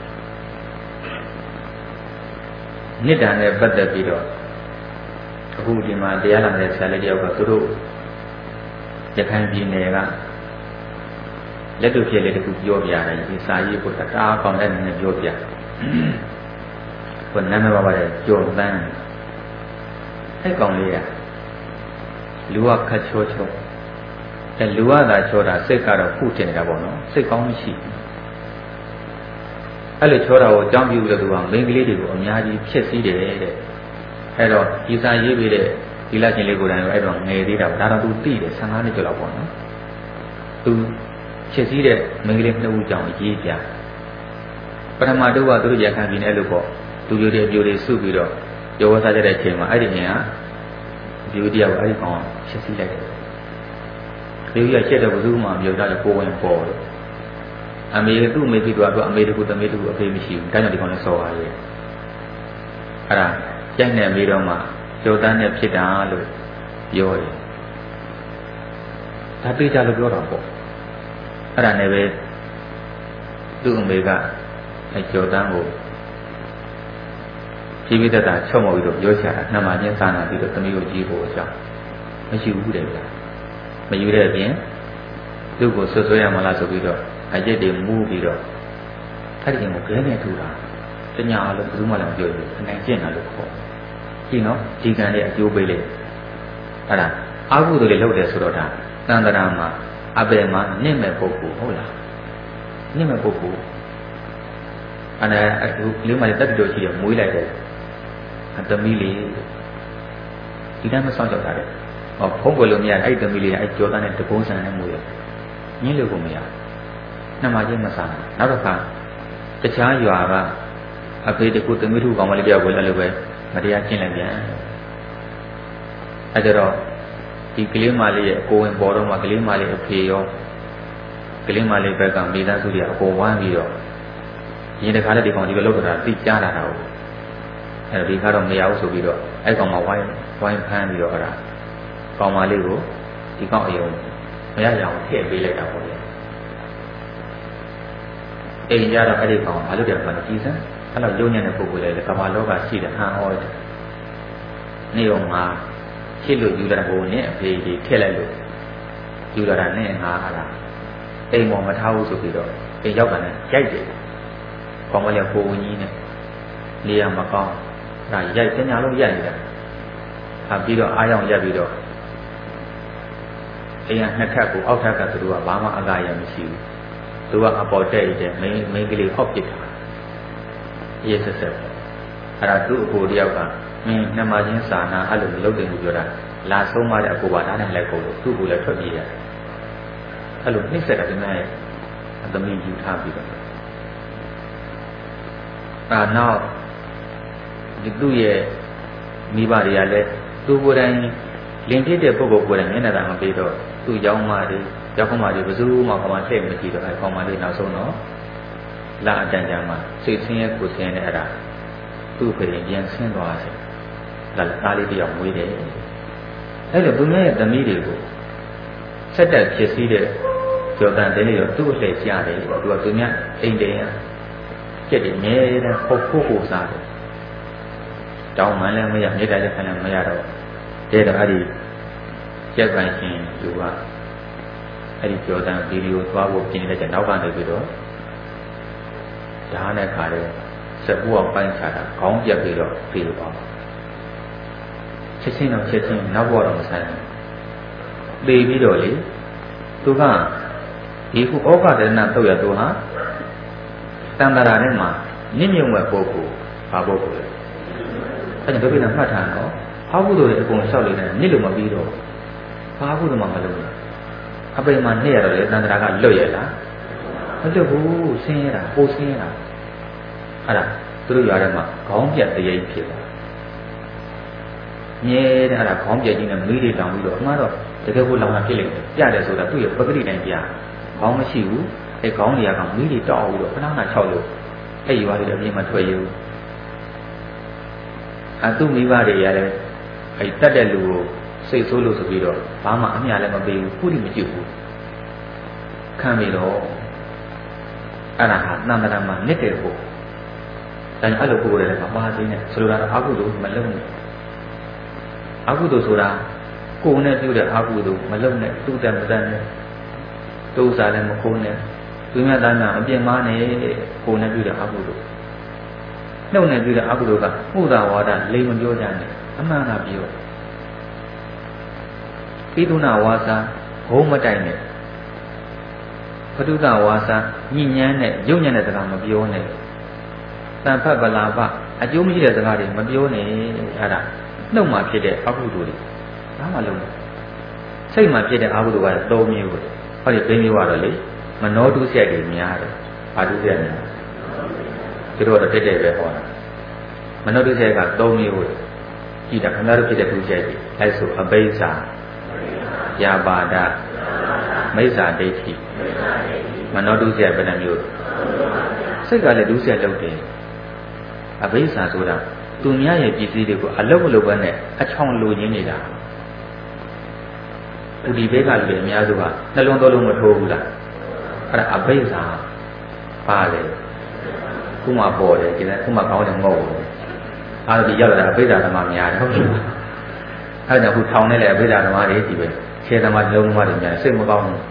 နိဒ္ဒာနဲ့ပတ်သက်ပြီးတော့အခုဒီမှာတရားလာတဲ့ဆရာလေးတယောက်ကသူတို့ရခိုင်ပြည်နယ်ကလက်တွေ့ဖြစ်လေးတခုပြောပြတယ်ဒီစာရေးကိုတအားကောင်းတဲ့နည်းနဲ့ပြောပြဘယ်နာမည်ပါပါလဲကျော်တန်းအဲ့ကောင်လေးကလူကခတ်ချောအဲလူကသာချောတာစိတ်ကတော့ဖုတင်နေတာပေါ့နော်စိတ်ကောင်းမရှိဘူးအဲ့လိုချောတာကိုအကြောင်းပြုလို့သူကမိန်းကလေးတွေကိုအများကြီးဖြစ်စည်းတယ်တဲ့အဲ့တော့ဒီစာရေးပြီးတဲ့ဒီလချင်းလေးကိုယ်တိုင်အဲ့တော့ငယ်သေးတာဒါတော့သူသိတယ်15နှစ်ကျော်လောက်ပေါ့နော်သူဖြစ်စည်းတဲ့မိန်းကလေးနှစ်ဦးကြောင့်ရေးပြပထမတော့ကသူတို့ရခံပြီးနေအဲ့လိုပေါ့သူတို့တွေအပြိုတွေစုပြီးတော့ရောဝစားကြတဲ့အချိန်မှာအဲ့ဒီမြင်ကဒီလိုတရားကိုအဲ့ဒီကောင်ဖြစ်စည်းလိုက်တယ်ဒီလိုရချက်တော့ဘယ်သူမှမပြောတာကိုဝင်ပေါ်တယ်အမေသူ့အမေပြီးတော့အမေတကူသမီးတကူအဖေမရှိဘူးဒါကြောင့်ဒီကောင်လည်းစော်ပါရဲ့အဲ့ဒါကြိုက်နေပြီးတော့မှကျော်တန်းနဲ့ဖြစ်တာလို့ပြောတယ်ဒါသိကြလို့ပြောတာပေါ့အဲ့ဒါနဲ့ပဲသူ့အမေကအဲကျော်တန်းကိုကြီးပြီးတတ်တာချုပ်မပြီးတော့ပြောချတာနှမချင်းစာနာပြီးတော့သမီးကိုကြီးဖို့အကြောင်းမရှိဘူးတဲ့ဗျာမယူတဲ့အပြင်သူ့ကိုဆွဆွဲရမလားဆိုပြီးတော့အကျစ်တွေမူးပြီးတော့အဲ့ဒီကိုခဲနဲ့ထူတာတညာလို့ဘယ်သူမှလည်းမပြောဘူးအနိုင်ကျင့်တာလို့ခေါ်ကြည့်နော်ဒီကံရဲ့အကျိုးပေးလေအဲ့ဒါအာဟုတို့လေလုပ်တယ်ဆိုတော့ဒါသံတရာမှာအပေမှာနင့်မဲ့ပုဂ္ဂိုလ်ဟုတ်လားနင့်မဲ့ပုဂ္ဂိုလ်အဲ့ဒါအခုလေးမှလည်းတက်တော်ရှိရမွေးလိုက်တယ်အသမီးလေးဒီတိုင်းမစောင့်ကြောက်တာတဲ့ဟောဖုံးပွေလို့မရအဲ့သမီးလေးအဲ့ကြောသားနဲ့တကုံးဆန်နဲ့မွေးရညင်းလို့ကိုမရနှမချင်းမစားနောက်တစ်ခါတခြားရွာကအဖေတကူသမီးထုကောင်မလေးပြောက်ကိုလည်းလိုပဲမတရားကျင့်လိုက်ပြန်အဲ့တော့ဒီကလေးမလေးရဲ့အကိုဝင်ပေါ်တော့မှကလေးမလေးအဖေရောကလေးမလေးဘက်ကမိသားစုတွေအပေါ်ဝမ်းပြီးတော့ဒီတစ်ခါလည်းဒီကောင်ဒီလိုလုပ်တာသိကြားလာတာဟုတ်အဲ့တော့ဒီခါတော့မရဘူးဆိုပြီးတော့အဲ့ကောင်မဝိုင်းဖမ်းပြီးတော့အဲ့ဒါကောင်မလေးကိုဒီကောင်အယုံမရရအောင်ထည့်ပေးလိုက်တာပေါ့လေအိမ်ကြတော့အဲ့ဒီကောင်ဘာလို့တယ်ဆိုတော့ကြီးစမ်းအဲ့လိုယုံညံ့တဲ့ပုဂ္ဂိုလ်တွေကမ္ဘာလောကရှိတဲ့ဟန်အောတယ်နေုံမှာဖြစ်လို့ယူလာတဲ့ဘုံနဲ့အဖေကြီးထည့်လိုက်လို့ယူလာတာနဲ့ငါဟာလားအိမ်ပေါ်မထားဘူးဆိုပြီးတော့အိမ်ရောက်တာနဲ့ရိုက်တယ်ကောင်းမလေးကိုဝင်းကြီးနဲ့နေရာမကောင်းဒါရိုက်တညာလုံးရိုက်နေတာပြီးတော့အားရောက်ရက်ပြီးတော့အိမ်ကနှစ်ထပ်ကိုအောက်ထပ်ကသူတို့ကဘာမှအကာရမရှိဘူးသူကအပေါ်တက်ရတဲ့မင်းကလေးဟောက်ပစ်တာရေးဆက်ဆက်အဲ့ဒါသူ့အကိုတယောက်ကမင်းနှမချင်းစာနာအဲ့လိုလုပ်တယ်လို့ပြောတာလာဆုံးမတဲ့အကိုပါဒါနဲ့လိုက်ကုန်လို့သူ့ကိုလည်းထွက်ပြေးရတယ်အဲ့လိုနှိမ့်ဆက်တာဒီမဲ့အသမီးယူထားပြီးတော့နောက်ဒီသူ့ရဲ့မိဘတွေကလည်းသူကိုယ်တိုင်လင်ဖြစ်တဲ့ပုဂ္ဂိုလ်ကိုယ်တိုင်မျက်နှာသာမပေးတော့သူ့ယောင်းမတွေယောက်ခမတွေဘယ်သူမှခေါင်းမလှည့်မကြည့်တော့အဲခေါင်းမလေးနောက်ဆုံးတော့လာအတန်ကြာမှစိတ်ဆင်းရဲကိုဆင်းရဲတဲ့အဲ့ဒါသူ့ဖေရင်ပြန်ဆင်းသွားတယ်ဒါလည်းသားလေးတယောက်မွေးတယ်အဲ့တော့သူရဲ့သမီးတွေကိုဆက်တက်ဖြစ်စည်းတဲ့ကြော်တန်တဲ့လေးတော့သူ့အလှည့်ကြားတယ်သူကသူများအိမ်တယ်ကျက်တယ်ငဲတဲ့ဖို့စားတယ်တောင်းမှလည်းမရမြေတားလည်းခဏမရတော့တဲ့တော့အဲ့ဒီကျက်ပိုင်ရှင်သူကအဲ့ဒီကြော်တန်ဗီဒီယိုသွားဖို့ပြင်နေတဲ့နောက်ကနေပြီးတော့ဓာတ်နဲ့ခါတဲ့စက်ပူအောင်ပိုင်းချတာခေါင်းပြက်ပြီးတော့ပြေးသွားချက်ချင်းတော့ချက်ချင်းနောက်ဘောတော့မဆိုင်ဘူးပြေးပြီးတော့လေသူကဒီခုဩဃဒေနာတော့ရသူဟာတန်တရာထဲမှာမြင့်မြုံမဲ့ပုဂ္ဂိုလ်ဘာပုဂ္ဂိုလ်လဲအဲ့ဒါဒုက္ခနဲ့မှတ်ထားတော့ဘာကုသိုလ်တွေအကုန်လျှောက်လိုက်တယ်မြင့်လို့မပြီးတော့ဘာကုသိုလ်မှမလုပ်ဘူးအပိမှနှိမ့်ရတော့လေတန်တရာကလွတ်ရလားမလွတ်ဘူးဆင်းရတာပိုဆင်းရတာအဲ့ဒါသူတို့ရွာထဲမှာခေါင်းပြက်တရိပ်ဖြစ်သွားမြဲတဲ့အဲ့ဒါခေါင်းပြက်ကြီးနဲ့မီးတွေတောင်ပြီးတော့အမှားတော့တကယ်ကိုလောင်တာဖြစ်လိမ့်မယ်ပြတယ်ဆိုတာသူ့ရဲ့ပဂတိတိုင်းပြခေါင်းမရှိဘူးအဲခေါင်းတွေကမီးတွေတောက်ပြီးတော့ခဏခဏ၆လို့အဲ့ရွာတွေအပြင်မှာထွက်ရဘူးသူ့မိဘတွေရတယ်အဲ့တက်တဲ့လူကိုစိတ်ဆိုးလို့ဆိုပြီးတော့ဘာမှအမြလည်းမပေးဘူးခုထိမကြည့်ဘူးခံပြီးတော့အဲ့ဒါဟာနန္ဒရမှာနစ်တယ်ဖို့ဒါကြောင့်အဲ့လိုပို့ရတယ်ကပါသိနေဆိုလိုတာအကုသိုလ်မလုပ်နဲ့အကုသိုလ်ဆိုတာကိုယ်နဲ့ပြုတဲ့အကုသိုလ်မလုပ်နဲ့သူ့တန်မတန်နဲ့တူစားလည်းမခိုးနဲ့သူများသားများအပြင်းမားနဲ့ကိုယ်နဲ့ပြုတဲ့အကုသိုလ်နှုတ်နဲ့ပြုတဲ့အကုသိုလ်ကမှုသာဝါဒလိမ်မပြောကြနဲ့အမှန်ကပြောပိသုနာဝါစာဘုံမတိုင်နဲ့ပတုဒဝါစာညဉ့်ညမ်းနဲ့ယုံညံ့တဲ့စကားမပြောနဲ့တန်ဖတ်ဗလာပအကျိုးမရှိတဲ့စကားတွေမပြောနဲ့အဲ့ဒါနှုတ်မှာဖြစ်တဲ့အကုသိုလ်တွေဘာမှလုံးစိတ်မှာဖြစ်တဲ့အကုသိုလ်က3မျိုးပဲဟောဒီ3မျိုးကတော့လေမနောတုဆက်တွေများတယ်ဘာတုဆက်များသူတို့ကတော့တက်တက်ပဲဟောတာမနောတုဆက်က3မျိုးပဲကြည့်တာခင်ဗျားတို့ဖြစ်တဲ့တုဆက်တွေအဲဆိုအဘိဓါယာပါဒမိစ္ဆာဒိဋ္ဌိမနောတုဆက်ဘယ်နှမျိုးစိတ်ကလည်းဒုစရိုက်လုပ်တယ်အဘိဓါဆိုတာသူများရဲ့ပစ္စည်းတွေကိုအလုတ်မလုပ်ဘဲနဲ့အချောင်လိုရင်းနေတာဒီဘက်ကလူတွေအများစုကနှလုံးသွလုံးမထိုးဘူးလားအဲ့ဒါအဘိဓါပါလေခုမှပေါ်တယ်ဒီကခုမှကောင်းတယ်မဟုတ်ဘူးအားဒီရောက်လာတာအဘိဓါဓမ္မများတယ်ဟုတ်ပြီအဲ့ဒါခုထောင်နေလေအဘိဓါဓမ္မတွေဒီပဲခြေသမားလုံးသမားတွေများစိတ်မကောင်းဘူး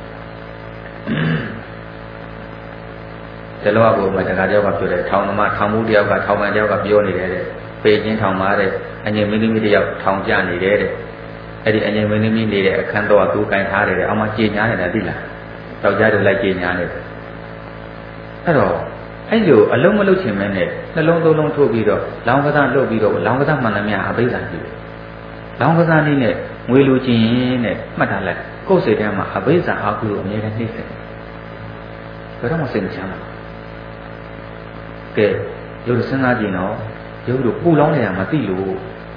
တလောကကိုမှတခါတယောက်ကပြောတယ်ထောင်သမားထောင်မှုတယောက်ကထောင်မှန်တယောက်ကပြောနေတယ်တဲ့ပေချင်းထောင်မှာတဲ့အငြိမ်မင်းသမီးတယောက်ထောင်ကြနေတယ်တဲ့အဲ့ဒီအငြိမ်မင်းသမီးနေတဲ့အခန်းတော့သူကင်ထားတယ်တဲ့အောက်မှာကြေညာနေတာသိလားတောက်ကြတယ်လိုက်ကြေညာနေတယ်အဲ့တော့အဲ့လိုအလုံးမလုံးချင်မဲနဲ့နှလုံးသုံးလုံးထိုးပြီးတော့လောင်ကစားလုပ်ပြီးတော့လောင်ကစားမှန်သမျှအဘိဓါကြည့်တယ်လောင်ကစားနည်းနဲ့ငွေလူချင်းနဲ့မှတ်ထားလိုက်ကိုယ်စိတ်ထဲမှာအဘိဓါအာဟုလို့အမြဲတမ်းနှိမ့်ဆက်ဘယ်တော့မှစိတ်မချမ်းသာကဲရုပ်စဉ်းစားကြည့်နော်ရုပ်တို့ပူလောင်နေတာမသိလို့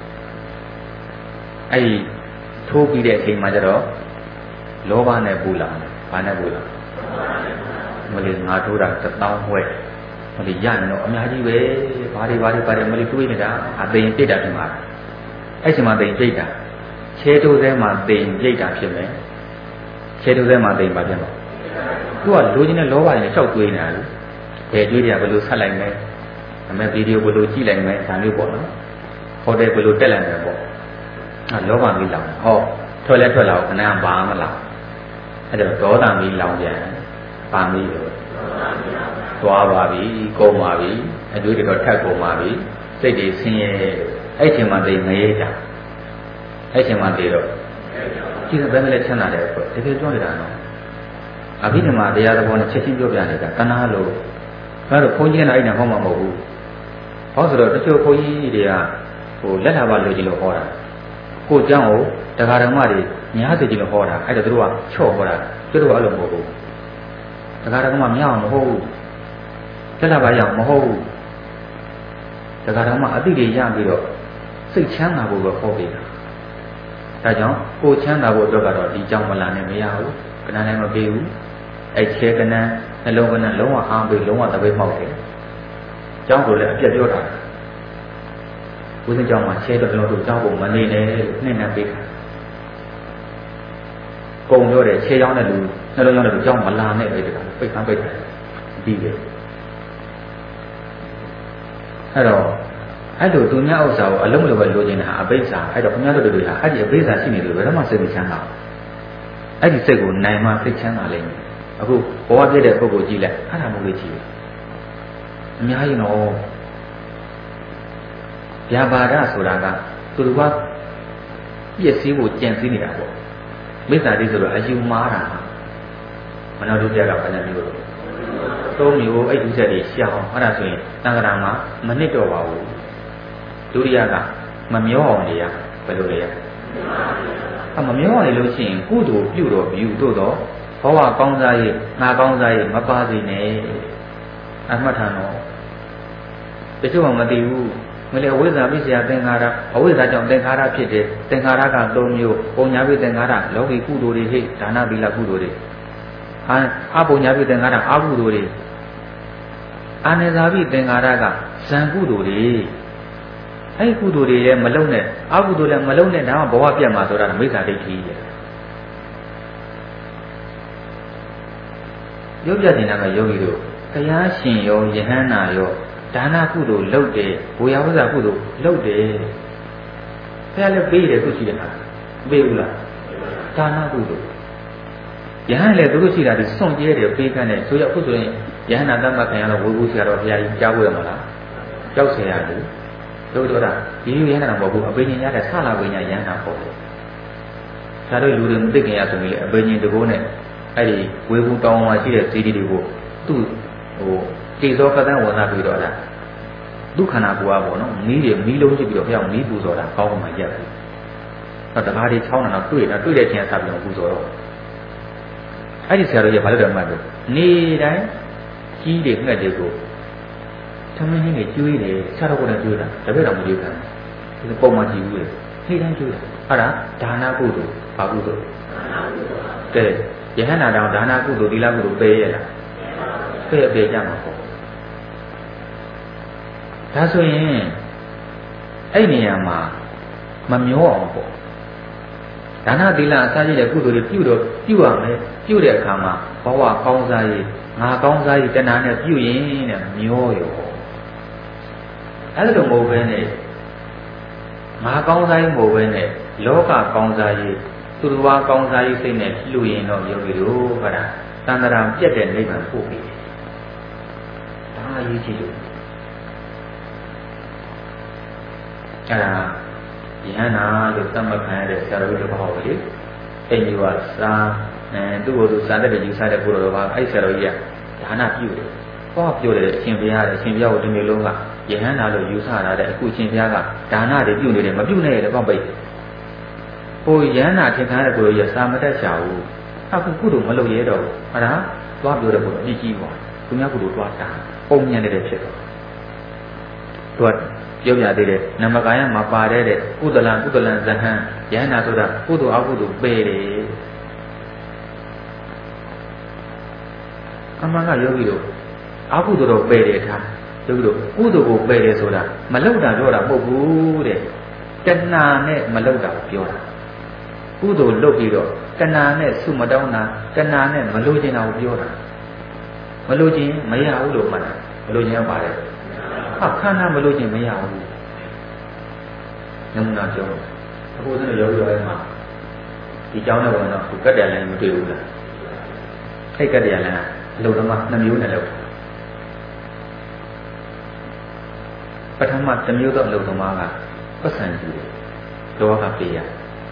အဲ့ဒီထိုးပြီးတဲ့အချိန်မှာကျတော့လောဘနဲ့ပူလောင်တယ်ဘာနဲ့ပူလောင်မလေးငါထိုးတာ1000ဝဲမလေးရရင်တော့အများကြီးပဲဘာတွေမလေးတွေးနေတာအသိရင်ပြိတ္တာဖြစ်မှာအဲ့ချိန်မှာသိရင်ပြိတ္တာခြေတိုးထဲမှာသိရင်ပြိတ္တာဖြစ်မယ်ခြေတိုးထဲမှာသိရင်ဘာဖြစ်မလဲသူကလိုချင်တဲ့လောဘနဲ့လျှောက်တွေးနေတာလေဘယ်တွေးကြဘယ်လိုဆက်လိုက်လဲအမေဗီဒီယိုဘယ်လိုကြည့်လိုက်မယ်ဒါမျိုးပေါ့နော်ဟိုတယ်ဘယ်လိုတက်လိုက်မယ်ပေါ့လောဘမီးလောင်ဟောထွက်လဲထွက်လာခဏဘာမှမလောင်အဲ့တော့ဒေါသမီးလောင်ပြန်ပါမီးလို့သွားပါပြီကုန်ပါပြီအတွေ့တော်ထက်ကုန်ပါပြီစိတ်တွေဆင်းရဲအဲ့ချိန်မှသိငရဲကြအဲ့ချိန်မှသိတော့ကြည့်တဲ့ဘယ်နဲ့ချမ်းသာတယ်ပေါ့တကယ်ပြောနေတာနော်အဘိဓမ္မာတရားသဘောနဲ့ချက်ချင်းပြောပြနေတာတဏှာလို့အဲ့တော့ဘုန်းကြီးကအဲ့ဒါဟောမှာမဟုတ်ဘူးဟောဆိုတော့တချို့ဘုန်းကြီးတွေကဟိုလက်လာပါလို့ကြည့်လို့ဟောတာကိုเจ้าကိုတရားဓမ္မတွေညားသိကြည့်လို့ဟောတာအဲ့တော့သူတို့ကချော့ဟောတာသူတို့ကအဲ့လိုမဟုတ်ဘူးတရားဓမ္မမြောက်မဟုတ်ဘူးလက်လာပါရအောင်မဟုတ်ဘူးတရားဓမ္မအတိတွေရပြီးတော့စိတ်ချမ်းသာဖို့ပဲဟောပေးတာဒါကြောင့်ကိုချမ်းသာဖို့အတွက်ကတော့ဒီကြောင့်မလာနဲ့မရဘူးကဏ္ဍလည်းမပေးဘူးအဲ့ချဲကဏ္ဍနှလုံးကဏ္ဍလုံးဝအားပေးလုံးဝတပိတ်မောက်တယ်ကျောင်းကိုလည်းအပြတ်ပြောတာဘုရားကျောင်းမှာချဲတော့ကျွန်တော်တို့ကျောင်းကိုမနေနဲ့နှစ်နဲ့ပေးတာကုံပြောတယ်ချဲကျောင်းတဲ့လူနှလုံးကျောင်းတဲ့လူကျောင်းမလာနဲ့ပဲတကပိတ်ခမ်းပိတ်တယ်ပြီးတယ်အဲ့တော့အဲ့လိုသူများဥစ္စာကိုအလုံးလိုပဲလိုချင်တာအဘိဓါအဲ့တော့ခင်ဗျားတို့တွေဟာအဲ့ဒီအဘိဓါရှိနေလို့ဘယ်တော့မှစိတ်မချမ်းသာအဲ့ဒီစိတ်ကိုနိုင်မှစိတ်ချမ်းသာလိမ့်မယ်အခုဘဝပြည့်တဲ့ပုဂ္ဂိုလ်ကြည့်လိုက်အဲ့ဒါမျိုးလေးကြည့်တယ်အများကြီးတော့ဗျာပါဒဆိုတာကသူတို့ကပြည့်စည်ဖို့ကြံစည်နေတာပေါ့မိစ္ဆာတိဆိုတော့အယူမှားတာမနောဒုတိယကဘာညာမျိုးလို့သုံးမျိုးအဲ့ဒီချက်တွေရှောင်းအဲ့ဒါဆိုရင်သံဃာမှာမနစ်တော့ပါဘူးဒုတိယကမမျောအောင်နေရဘယ်လိုလဲမမျောအောင်နေလို့ရှိရင်ကုသိုလ်ပြုတော်ပြုတို့တော့ဘဝကောင်းစားရေးငါကောင်းစားရေးမပါစေနဲ့အမှတ်ထားတော့တချို့ကမသိဘူးမလဲအဝိဇ္ဇာပိစ္ဆရာသင်္ခါရအဝိဇ္ဇာကြောင့်သင်္ခါရဖြစ်တယ်သင်္ခါရက၃မျိုးပုံညာပိသင်္ခါရလောကီကုသိုလ်တွေဟိဒါနသီလကုသိုလ်တွေအပုံညာပိသင်္ခါရအကုသိုလ်တွေအာနေသာပိသင်္ခါရကဇံကုသိုလ်တွေအဲ့ဒီကုသိုလ်တွေလည်းမလုံးနဲ့အကုသိုလ်လည်းမလုံးနဲ့ဒါမှဘဝပြတ်မှာဆိုတာမိစ္ဆာဒိဋ္ဌိရဲ့ရုပ်ပြတင်တာကယောဂီတို့တရားရှင်ရောယဟန္တာရောဒါနကုသိုလ်လုပ်တယ်ဘုရားဝဇ္ဇကုသိုလ်လုပ်တယ်ဘုရားလည်းပေးတယ်သူရှိတယ်ဟာပေးဘူးလားဒါနကုသိုလ်ယဟန်လည်းသူတို့ရှိတာဒီစွန့်ကျဲတယ်ပေးခန့်တယ်ဆိုရအခုဆိုရင်ယဟန္တာတတ်မှတ်ခံရတော့ဝေဘူးဆရာတော်ဘုရားကြီးကြားဖို့ရမလားကြောက်เสียရတယ်တို့တော့ဒါဒီယဟန္တာတော့မဟုတ်ဘူးအပိညာရတဲ့ဆလာပိညာယဟန္တာပေါ့ဒါတို့လူတွေမသိခင်ရဆိုရင်လေအပိညာတကိုးနဲ့အဲ့ဒီဝေဘူးတောင်းဝါရှိတဲ့စီဒီတွေကိုသူ့ဟိုတေဇောကတန်းဝန်သားပြီးတော့လားဒုက္ခနာကူပါပေါ့နော်မီးတွေမီးလုံးကြည့်ပြီးတော့ဘုရားမီးပူဇော်တာကောင်းမှရက်တယ်တော့တကားတွေချောင်းတာတော့တွေ့တဲ့ချင်းဆက်ပြီးပူဇော်တော့အဲ့ဒီဆရာတော်ကြီးဘာလို့တော့မှတ်တယ်နေတိုင်းကြီးတွေငှက်တွေကိုသမင်းကြီးတွေကျွေးတယ်ဆရာတော်ကလည်းကျွေးတာတပည့်တော်မကျွေးခံဒီပုံမှန်ကြည့်ဘူးလေနေတိုင်းကျွေးတာအဲ့ဒါဒါနကုသိုလ်ဘာကုသိုလ်ကဲယဟန္တာတော်ဒါနကုသိုလ်သီလကုသိုလ်ပေးရလားပေးကြမှာပေါ့ဒါဆိုရင်အဲ့နေရာမှာမမျောအောင်ပေါ့ဒါနသီလအစရှိတဲ့ကုသိုလ်တွေပြုရမယ်ပြုတဲ့အခါမှာဘဝကောင်းစားရေးငါကောင်းစားရေးတဏှာနဲ့ပြုရင်တဲ့မျောရောအဲ့လိုမဟုတ်ဘဲနဲ့ငါကောင်းစားရေးမဟုတ်ဘဲနဲ့လောကကောင်းစားရေးသူတော်ဘာကောင်းစားရေးစိတ်နဲ့လှူရင်တော့ယောဂီတို့ခါတာတန်ត្រာပြတ်တဲ့နိဗ္ဗာန်ပို့ပြီဒါအရေးကြီးလို့အဲ့ဒါယဟန္တာလို့သတ်မှတ်ခံရတဲ့ဆရာတော်တစ်ပါးဟောလေအဲ့ဒီကစားသူ့ကိုယ်သူစားတဲ့ယူစားတဲ့ကိုယ်တော်ဘာအဲ့ဆရာတော်ကြီးကဒါနပြုတယ်ဟောပြောတယ်အရှင်ဘုရားတဲ့အရှင်ဘုရားကိုဒီမျိုးလုံးကယဟန္တာလို့ယူဆရတဲ့အခုအရှင်ဘုရားကဒါနတွေပြုနေတယ်မပြုနဲ့လည်းပေါ့ပိတ်ဟိုယဟန္တာထင်ထားတဲ့ကိုယ်ကြီးကစာမတတ်ချဘူးအခုကုသိုလ်မလုပ်ရဲတော့ဘူးဟာလားသွားပြောတဲ့ကိုယ်အကြီးပေါ့သူများကုသိုလ်သွားတာပုံညံနေတဲ့ဖြစ်တော့သူကပြောပြသေးတယ်နမကာယမှာပါတဲ့ကုသလံဇဟံယဟန္တာဆိုတာကုသိုလ်အကုသိုလ်ပယ်တယ်အမှန်ကယောဂီတို့အကုသိုလ်တော့ပယ်တယ်ထားယောဂီတို့ကုသိုလ်ကိုပယ်တယ်ဆိုတာမလောက်တာပြောတာမဟုတ်ဘူးတဲ့တဏှာနဲ့မလောက်တာပြောတာကုသိုလ်လုပ်ပြီးတော့တဏှာနဲ့ဆုမတောင်းတာတဏှာနဲ့မလိုချင်တာကိုပြောတာမလိုချင်မရဘူးလို့မှတ်တာမလိုချင်ပါတယ်ခန္ဓာမလို့ခြင်းမရဘူးနမနာပြောအခုဆိုတော့ယောဂီတော်ရဲ့မှာဒီเจ้าနဲ့ကတော့သူကတ်တယ်လည်းမတွေ့ဘူးလားအဲ့ကတ်တယ်လည်းအလုံးသမား2မျိုးနဲ့လောက်ပထမတစ်မျိုးတော့အလုံးသမားကပတ်စံယူတယ်လောကပေးရ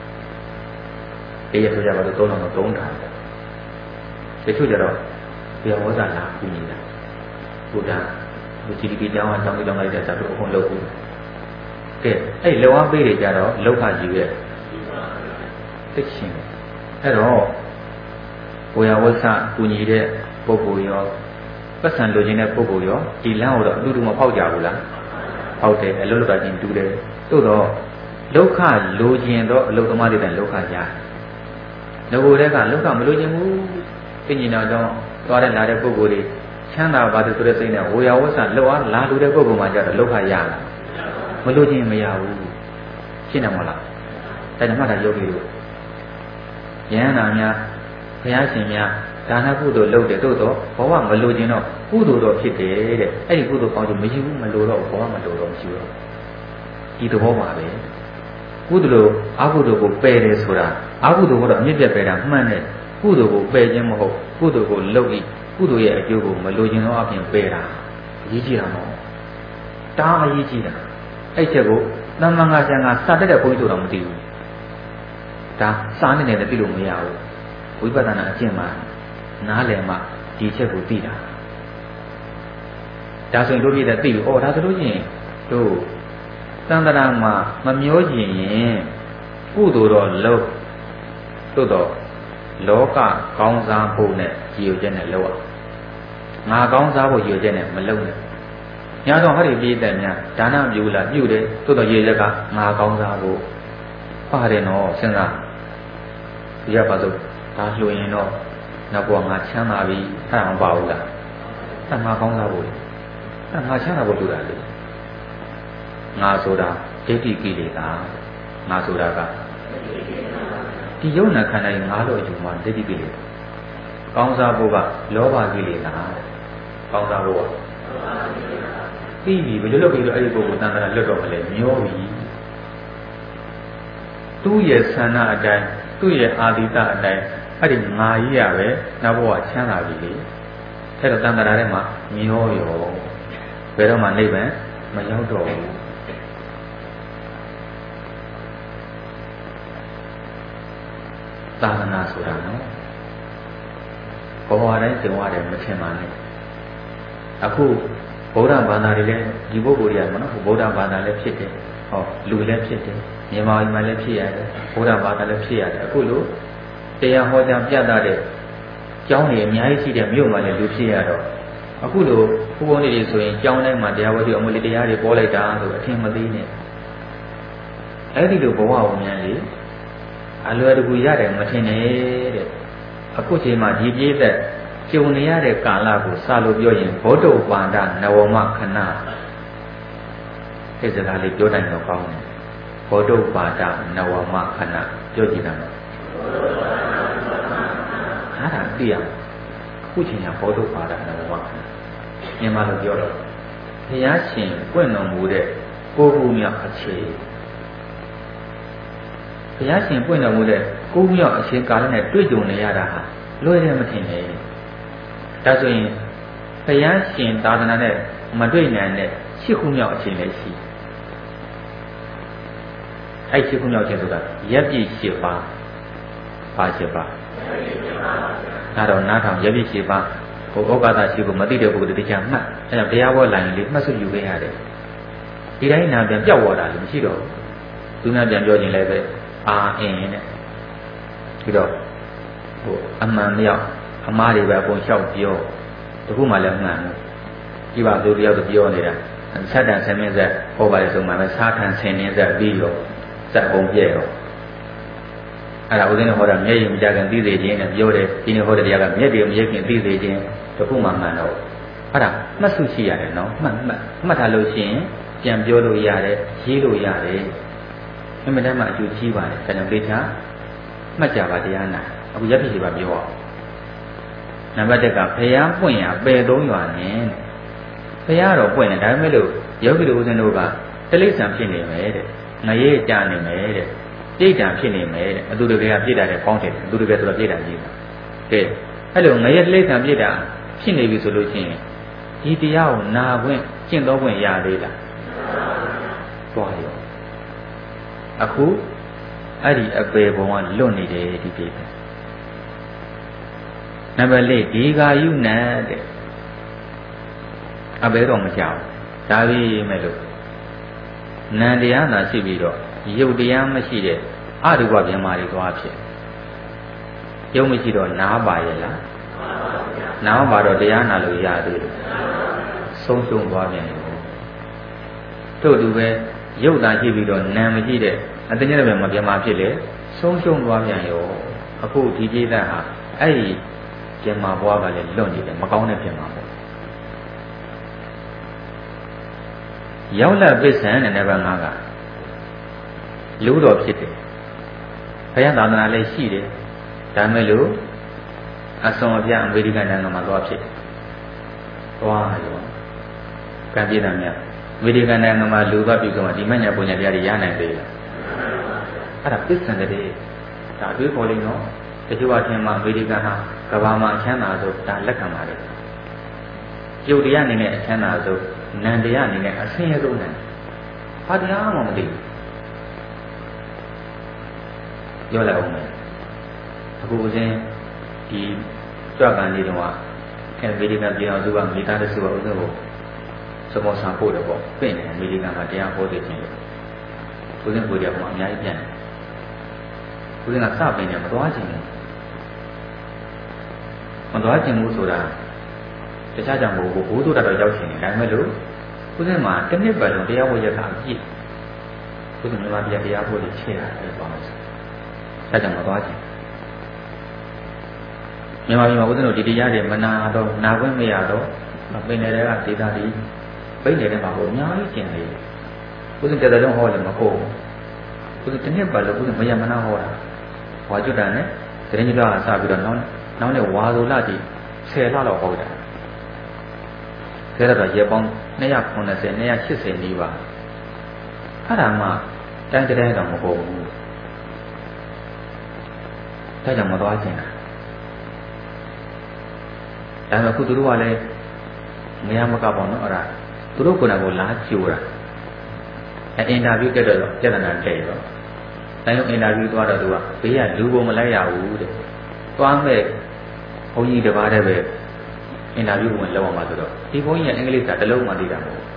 ဆိုကြပါတော့300တော့3ထားတယ်တချို့ကြတော့ပြောဝဇ္ဇာလာကူနေတာဘုရားဒီဒီကြောင်းအကြောင်းကြောင်းလိုက်တဲ့စာတို့အကုန်လုပ်ဘူးကဲအဲ့လောကပေးတွေကြတော့လောကယူရဲ့သိချင်းအဲ့တော့ဘုရားဝဇ္ဇာကူညီတဲ့ပုဂ္ဂိုလ်ရောပတ်စံလိုချင်တဲ့ပုဂ္ဂိုလ်ရောဒီလမ်းကိုတော့အတူတူမဖောက်ကြဘူးလားဖောက်တယ်အလုပ်လုပ်တာချင်းတူတယ်သို့တော့လောကလိုချင်တော့အလုပ်သမားတွေတိုင်းလောကကြားငကိုယ်တည်းကလောကမလိုချင်ဘူးသိဉာဏ်တော့သွားတဲ့လာတဲ့ပုဂ္ဂိုလ်တွေချမ်းသာပါတယ်ဆိုတဲ့စိတ်နဲ့ဝေယဝဆလောက်အားလာလူတဲ့ပုဂ္ဂိုလ်မှကြတော့လောကရလာမလိုချင်မရဘူးရှင်းတယ်မဟုတ်လားဒါကြောင့်မှဒါယောဂီတို့ယန္တာများဘုရားရှင်များဒါနကုသိုလ်လုပ်တယ်တို့တော့ဘဝမလိုချင်တော့ကုသိုလ်တော့ဖြစ်တယ်တဲ့အဲ့ဒီကုသိုလ်ကောင်းချင်မရှိဘူးမလိုတော့ဘဝမလိုတော့မရှိတော့ဒီသဘောပါပဲကုသိုလ်အကုသိုလ်ကိုပယ်တယ်ဆိုတာအကုသိုလ်ကတော့အမြင့်ပြတ်ပယ်တာမှန်တယ်ကုသိုလ်ကိုပယ်ခြင်းမဟုတ်ကုသိုလ်ကိုလုပ်ပြီးကုသိုလ်ရဲ့အကျိုးကိုမလိုချင်တော့အပြင်ပယ်တာအရေးကြီးတာမဟုတ်တားအရေးကြီးတာအဲ့ချက်ကိုသမ္မာငါဆံကစတတ်တဲ့ဘုန်းကြီးတို့တော့မသိဘူးဒါစားနေတယ်သိလို့မရဘူးဝိပဿနာအကျင့်မှာနားလည်မှဒီချက်ကိုသိတာဒါဆိုရင်တို့ပြည့်တဲ့သိပြီဒါဆိုလို့ချင်းတို့သံဃာမှာမမျောကျင်ရင်ကုသိုလ်တော့လုပ်သို့တော့လောကကောင်းစားဖို့နဲ့ရည်ရွယ်ချက်နဲ့လုပ်ငါကောင်းစားဖို့ရည်ရွယ်ချက်နဲ့မလုပ်နဲ့ညာတော့ဟောဒီပြည့်တဲ့များဒါနပြုလားပြုတယ်သို့တော့ရည်ရွယ်ချက်ကငါကောင်းစားဖို့ပါတယ်နော်စဉ်းစားဒီရပါစို့ဒါလှူရင်တော့နောက်ဘဝငါချမ်းသာပြီအဲ့ဒါမပါဘူးလားအဲ့ငါကောင်းစားဖို့အဲ့ငါချမ်းသာဖို့လှူတာလေငါဆိုတာဒိဋ္ဌိကိလေသာငါဆိုတာကဒီယုံနာခန္ဓာရဲ့ငါလို့အယူမှာဒိဋ္ဌိကိလေသာကောင်းစားဖို့ကလောဘကိလေသာကောင်းစားဖို့ကပြီးပြီဘယ်လိုလုပ်ပြီးတော့အဲ့ဒီပုဂ္ဂိုလ်တန်ခါလွတ်တော့မလဲမျောပြီသူ့ရဲ့ဆန္ဒအတိုင်းသူ့ရဲ့အာသီတအတိုင်းအဲ့ဒီငါကြီးရပဲနောက်ဘဝချမ်းသာပြီလေအဲ့တော့တန်ခါထဲမှာမျောရောဘယ်တော့မှနိဗ္ဗာန်မရောက်တော့ဘူးသာသနာဆိုတာနော်ဘဝတိုင်းသင်ရတယ်မထင်ပါနဲ့အခုဗုဒ္ဓဘာသာတွေလည်းဒီပုဂ္ဂိုလ်တွေကမနော်ဗုဒ္ဓဘာသာလည်းဖြစ်တယ်လူလည်းဖြစ်တယ်မြန်မာပြည်မှာလည်းဖြစ်ရတယ်ဗုဒ္ဓဘာသာလည်းဖြစ်ရတယ်အခုလိုတရားဟောကြားပြသတဲ့ကျောင်းတွေအများကြီးရှိတဲ့မြို့မှာလည်းလူဖြစ်ရတော့အခုလိုဘုန်းဘုန်းတွေဆိုရင်ကျောင်းတိုင်းမှာတရားဝတ္ထုအမလီတရားတွေပေါ်လိုက်တာဆိုအထင်မသေးနဲ့အဲ့ဒီလိုဘဝဝင်များလေအလွယ်တကူရတယ်မထင်နဲ့တဲ့အခုချိန်မှာဒီပြည့်တဲ့ကျုံနေရတဲ့ကာလကိုစလို့ပြောရင်ဘောဓုပါဒနဝမခဏအဲ့စကားလေးပြောတိုင်းတော့ကောင်းတယ်ဘောဓုပါဒနဝမခဏပြောကြည့်တာဟာဒါသိရအခုချိန်ကဘောဓုပါဒနဝမခဏမြန်မာလိုပြောတော့ဘုရားရှင်ပွင့်တော်မူတဲ့ကိုးခုမြောက်အခြေဘုရားရှင်ပွင့်တော်မူတဲ့ကိုးခုမြောက်အခြေကာလနဲ့တွေ့ကြုံနေရတာဟာလွယ်တယ်မထင်နဲ့ဒါဆိုရင်ဘုရားရှင်သာသနာနဲ့မတွေ့နိုင်တဲ့၈ခုမြောက်အခြေလည်းရှိအဲ့၈ခုမြောက်အခြေဆိုတာရပ်ပြည့်၈ပါးပါ၈ပါးဒါတော့နားထောင်ရပ်ပြည့်၈ပါးဘုဩဃာတရှိကိုမသိတဲ့ပုဂ္ဂိုလ်တွေတရားမှတ်အဲကြောင့်တရားဘောလာရင်လေမှတ်စုယူခဲ့ရတယ်ဒီတိုင်းနာပြန်ပြောက်သွားတာလည်းမရှိတော့ဘူးသူနာပြန်ပြောခြင်းလည်းပဲအာအင်းနဲ့ပြီးတော့အမှန်မြောက်အမားတွေပဲအကုန်လျှောက်ပြောတခုမှလည်းမှန်ဘူးကြည့်ပါသူတယောက်တော့ပြောနေတာဆက်တန်ဆင်းမင်းဆက်ဟောပါလေဆိုမှပဲစားထန်ဆင်းနေဆက်ပြီးတော့စက်ပုံပြည့်ရောအဲ့ဒါဦးဇင်းတို့ဟောတာမျက်ရည်မကြခင်သိစေခြင်းနဲ့ပြောတယ်ဒီနေ့ဟောတဲ့တရားကမျက်ရည်မရခင်သိစေခြင်းတခုမှမှန်တော့အဲ့ဒါမှတ်စုရှိရတယ်နော်မှတ်ထားလို့ရှိရင်ပြန်ပြောလို့ရတယ်ရေးလို့ရတယ်အမှန်တမ်းမှအကျိုးကြီးပါတယ်ဒါကြောင့်ဒေချာမှတ်ကြပါတရားနာအခုရပ်ဖြစ်စီပါပြောအောင်နံပါတ်1ကဖျားပွင့်ရပယ်သုံးရွာနဲ့ဖျားတော့ပွင့်တယ်ဒါပေမဲ့လို့ယောဂီတို့ဦးဇင်းတို့ကတိရစ္ဆာန်ဖြစ်နေမယ်တဲ့ငရဲကြနေမယ်တဲ့ပြိတ္တံဖြစ်နေမယ်တဲ့အတူတကယ်ကပြိတ္တာတဲ့ပေါင်းတယ်အတူတကယ်ဆိုတော့ပြိတ္တာကြီးတာကဲအဲ့လိုငရဲတိရစ္ဆာန်ပြိတ္တာဖြစ်နေပြီဆိုလို့ရှိရင်ဒီတရားကိုနာခွင့်ကျင့်သုံးခွင့်ရသေးလားသွားရောအခုအဲ့ဒီအပေဘုံကလွတ်နေတယ်ဒီပြိတ္တာနံပါတ်၄ဒီဃာယုနံတဲ့အပေတော့မကြောက်ဒါပြီးမဲ့လို့နံတရားသာရှိပြီးတော့ရုပ်တရားမရှိတဲ့အရူပပြမာတွေသွားဖြစ်ရုပ်မရှိတော့နားပါရဲ့လားနားပါတော့တရားနာလို့ရသေးတယ်ဆုံးရှုံးသွားပြန်တယ်တို့တူပဲရုပ်သာရှိပြီးတော့နာမရှိတဲ့အတ္တညတဲ့မှာပြမာဖြစ်လေဆုံးရှုံးသွားပြန်ရောအခုဒီပြိတ္တဟာအဲ့ဒီပြမာဘွားကလည်းလွတ်နေတယ်မကောင်းတဲ့ပြမာပေါ့ရောက်လာပစ္စံတဲ့နံပါတ်5ကလူတော်ဖြစ်တယ်ဘုရားသာသနာလည်းရှိတယ်ဒါမဲ့လို့အစွန်အပြအမေရိကန်နိုင်ငံမှာသွားဖြစ်တယ်သွားရောကံပြည့်တယ်မြတ်အမေရိကန်နိုင်ငံမှာလူသွားပြီဆိုမှဒီမညာပုံညာတရားတွေရနိုင်သေးလားအဲ့ဒါပစ္စံတဲ့ဒါအတွေးပေါ်လိမ့်နော်တချို့အထင်မှာအမေရိကန်ဟာကမ္ဘာမှာအချမ်းသာဆုံးဒါလက်ခံပါတယ်ကျုပ်တရားအနေနဲ့အချမ်းသာဆုံးနန္တရားအနေနဲ့အဆင်းရဲဆုံးနန္ဘာတရားမှမသိဘူးပြောလိုက်အောင်မယ်အခုဦးစင်းဒီကြွကံလေးတော့အမေရိကန်ပြည်အောင်စုကမိသားစုကဦးစင်းကိုစမောဆာဖို့တော့ပြင်တယ်အမေရိကန်မှာတရားဟောတဲ့ချင်းလို့ဦးစင်းကိုကြကအများကြီးပြန်တယ်ဦးစင်းကစပင်တယ်မသွားချင်ဘူးမသွားချင်ဘူးဆိုတာတခြားကြောင့်ဘိုးတို့တော့ရောက်ချင်တယ်ဒါပေမဲ့လို့ဦးစင်းမှာတစ်နှစ်ပတ်လုံးတရားဟောရတာအပြည့်ဦးစင်းမြန်မာပြည်တရားဟောလို့ချေရတယ်ပေါ့နော်ဒါကြောင့်မသွားချင်မြန်မာပြည်မှာဦးဇင်းတို့ဒီတရားတွေမနာတော့နာခွင့်မရတော့ပင်နယ်တွေကဒေသတွေပိတ်နေတဲ့မှာကိုအများကြီးကျင်နေတယ်ဦးဇင်းတက်တဲ့တော့ဟောလည်းမဟုတ်ဘူးဦးဇင်းတစ်နှစ်ပတ်လုံးဦးဇင်းမရမနာဟောတာဝါကျွတ်တာနဲ့တရင်ကြီးတော့စပြီးတော့နောက်နဲ့ဝါဆိုလာကြည့်10လလောက်ဟောတာဆဲတော့ရေပေါင်း290 280နီးပါးအဲ့ဒါမှတိုင်းတိုင်းတော့မဟုတ်ဘူးဒါကြောင့်မသွားချင်တာဒါပေမဲ့ခုသူတို့ကလည်းမရမကပေါ့နော်အဲ့ဒါသူတို့ကိုယ်တိုင်ကိုလာကြိုးတာအင်တာဗျူးတက်တော့ပြဿနာတက်ရောတိုင်းလုံးအင်တာဗျူးသွားတော့သူကဘေးကလူပုံမလိုက်ရဘူးတဲ့သွားမဲ့ဘုန်းကြီးတစ်ပါးတည်းပဲအင်တာဗျူးဝင်လောက်အောင်ပါဆိုတော့ဒီဘုန်းကြီးကအင်္ဂလိပ်စာတစ်လုံးမှသိတာမဟုတ်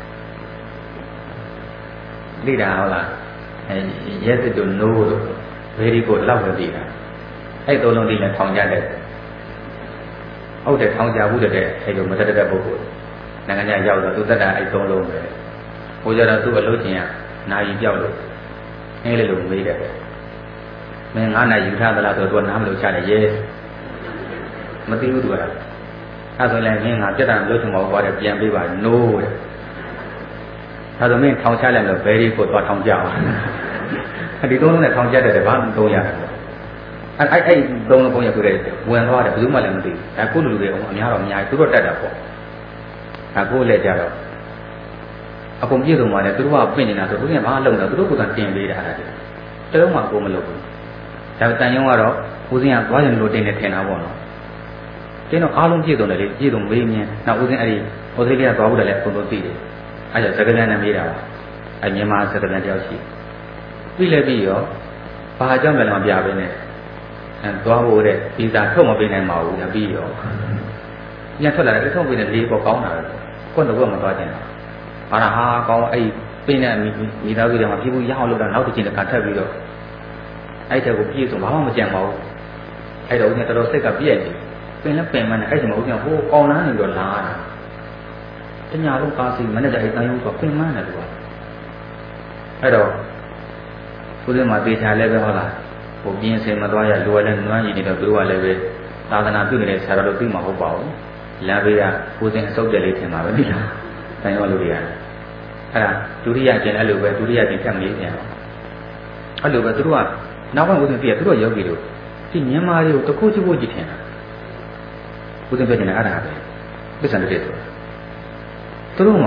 သိတာဟုတ်လားyes to no လို့ very good လောက်ပဲသိတာအဲ့သုံးလုံးဒီနဲ့ထောင်ကြတဲ့ဟုတ်တယ်ထောင်ကြဘူးတဲ့အဲ့လိုမတက်တဲ့ပုဂ္ဂိုလ်နိုင်ငံခြားရောက်တော့သူတက်တာအဲ့သုံးလုံးပဲဟိုကြတော့သူ့အလုပ်ချင်းကနာယီပြောက်လို့အင်းလေးလိုမေးတယ်မင်း9နာရီယူထားသလားဆိုတော့သူကနားမလို့ချတယ်ရဲမသိဘူးသူကအဲ့ဆိုလည်းမင်းငါပြတ်တာမလုပ်ချင်ပါဘူးကွာတဲ့ပြန်ပေးပါ no တဲ့အဲ့ဆိုမင်းထောင်ချလိုက်လို့ very ကိုသွားထောင်ကြအောင်ဒီသုံးလုံးနဲ့ထောင်ကြတဲ့ဘာမှမသုံးရတယ်အဲ့သုံးလုံးပုံရဆိုတဲ့ဝင်သွားတယ်ဘယ်သူမှလည်းမသိဘူးဒါကိုလူတွေအများတော့အများကြီးသူတို့တက်တာပေါ့ဒါကိုလည်းကြတော့အကုန်ပြည့်စုံပါလေသူတို့ကပြင်နေတာဆိုသူကဘာမှလုပ်တော့သူတို့ကတင်ပေးတာအဲ့ဒါတလုံးမှကိုမလုပ်ဘူးဒါပေမဲ့တန်ယုံကတော့ဦးစင်းကသွားရင်လို့တင်နေထင်တာပေါ့နော်တင်းတော့အားလုံးပြည့်စုံတယ်လေပြည့်စုံမေးမြန်းနောက်ဦးစင်းအဲ့ဒီဩစတြေးလျသွားဖို့လည်းအကုန်လုံးသိတယ်အဲ့ဒါစကလန်နဲ့မေးတာပါအဲ့မြန်မာစကလန်တယောက်ရှိပြီးလည်းပြီးရောဘာအကြောင်းလည်းမပြဘဲနဲ့သွားဖို့တဲ့ဗီဇာထုတ်မပေးနိုင်ပါဘူးပြီးရောညထွက်လာတယ်ထုတ်ပေးတဲ့လေးပေါ်ကောင်းတာပဲကိုယ်တော့မသွားချင်တာဟာကောင်းအဲ့ပြင်းတဲ့မိသားစုတွေမှာပြည်ဘူးရအောင်လုပ်တာနောက်တစ်ချိန်တစ်ခါထပ်ပြီးတော့အဲ့တဲ့ကိုပြည့်စုံဘာမှမကြံပါဘူးအဲ့တော့ဦးကတော်တော်စိတ်ကပြည့်နေပင်လည်းပင်မှန်းနဲ့အဲ့ဒီမှာဦးကဟိုကောင်းလန်းနေတော့လာတာတညာလုံးကားစီမနေ့ကအဲ့တန်ရုံးဆိုပင်မှန်းတယ်သူကအဲ့တော့ဦးစင်းမှာတေချာလည်းပဲဟုတ်လားဟိုပြင်းစင်မသွားရလိုရလဲနွမ်းရည်နေတော့သူတို့ကလည်းပဲသာသနာပြုနေတဲ့ဆရာတော်တို့သိမှာဟုတ်ပါဘူးလမ်းဘေးကဦးစင်းအစုပ်တယ်လေးထင်ပါပဲဒီလားတန်ရုံးလူတွေကအဲ့ဒါဒုတိယကျင်အဲ့လိုပဲဒုတိယကျင်ထပ်မေးပြန်အဲ့လိုပဲသူတို့ကနောက်ပိုင်းဦးစင်းပြည့်သူတို့ယောဂီတို့ဒီမြန်မာတွေကိုတခုချို့ဖို့ကြည့်ထင်တာဦးစင်းပြည့်တယ်အဲ့ဒါပဲပစ္စံတဲ့ဆိုတာသူတို့မှာ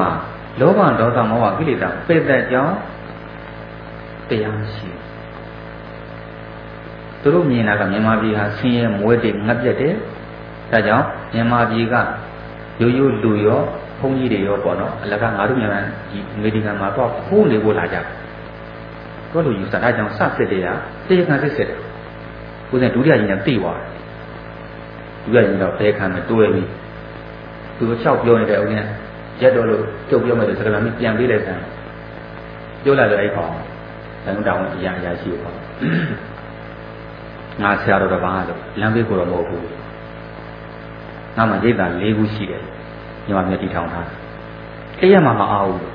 လောဘဒေါသမောဟကိလေသာပိတ်သက်ကြောင့်တရားမရှိသူတို့မြင်တာကမြန်မာပြည်ဟာဆင်းရဲမွဲတေငတ်ပြတ်တယ်ဒါကြောင့်မြန်မာပြည်ကရိုးရိုးလူရောဘုန်းကြီးတွေရောပေါ့နော်အလကငါတို့မြန်မာဒီအမေရိကန်မှာတော့ခိုးနေဖို့လာကြတော့လူယူဆတာကြောင့်စစစ်တွေကတရားခံစစ်စစ်တယ်ကိုယ်ကဒုတိယကြီးနဲ့သိသွားတယ်ဒုတိယကြီးတော့တရားခံနဲ့တွဲပြီးသူတို့လျှောက်ပြောနေတဲ့ဦးကရက်တော့လို့ကြုတ်ပြောမယ်ဆိုစကားလုံးပြန်ပေးလိုက်တယ်ပြောလိုက်လို့အဲ့ကောင်တန်တောင်းအရာရှိပေါ့ငါဆရာတော်တစ်ပါးလို့လမ်းဘေးကိုတော့မဟုတ်ဘူးငါမှရိတ်တာ၄ခုရှိတယ်ညီမမြတ်တီထောင်ထားအဲ့ရမှာမအားဘူး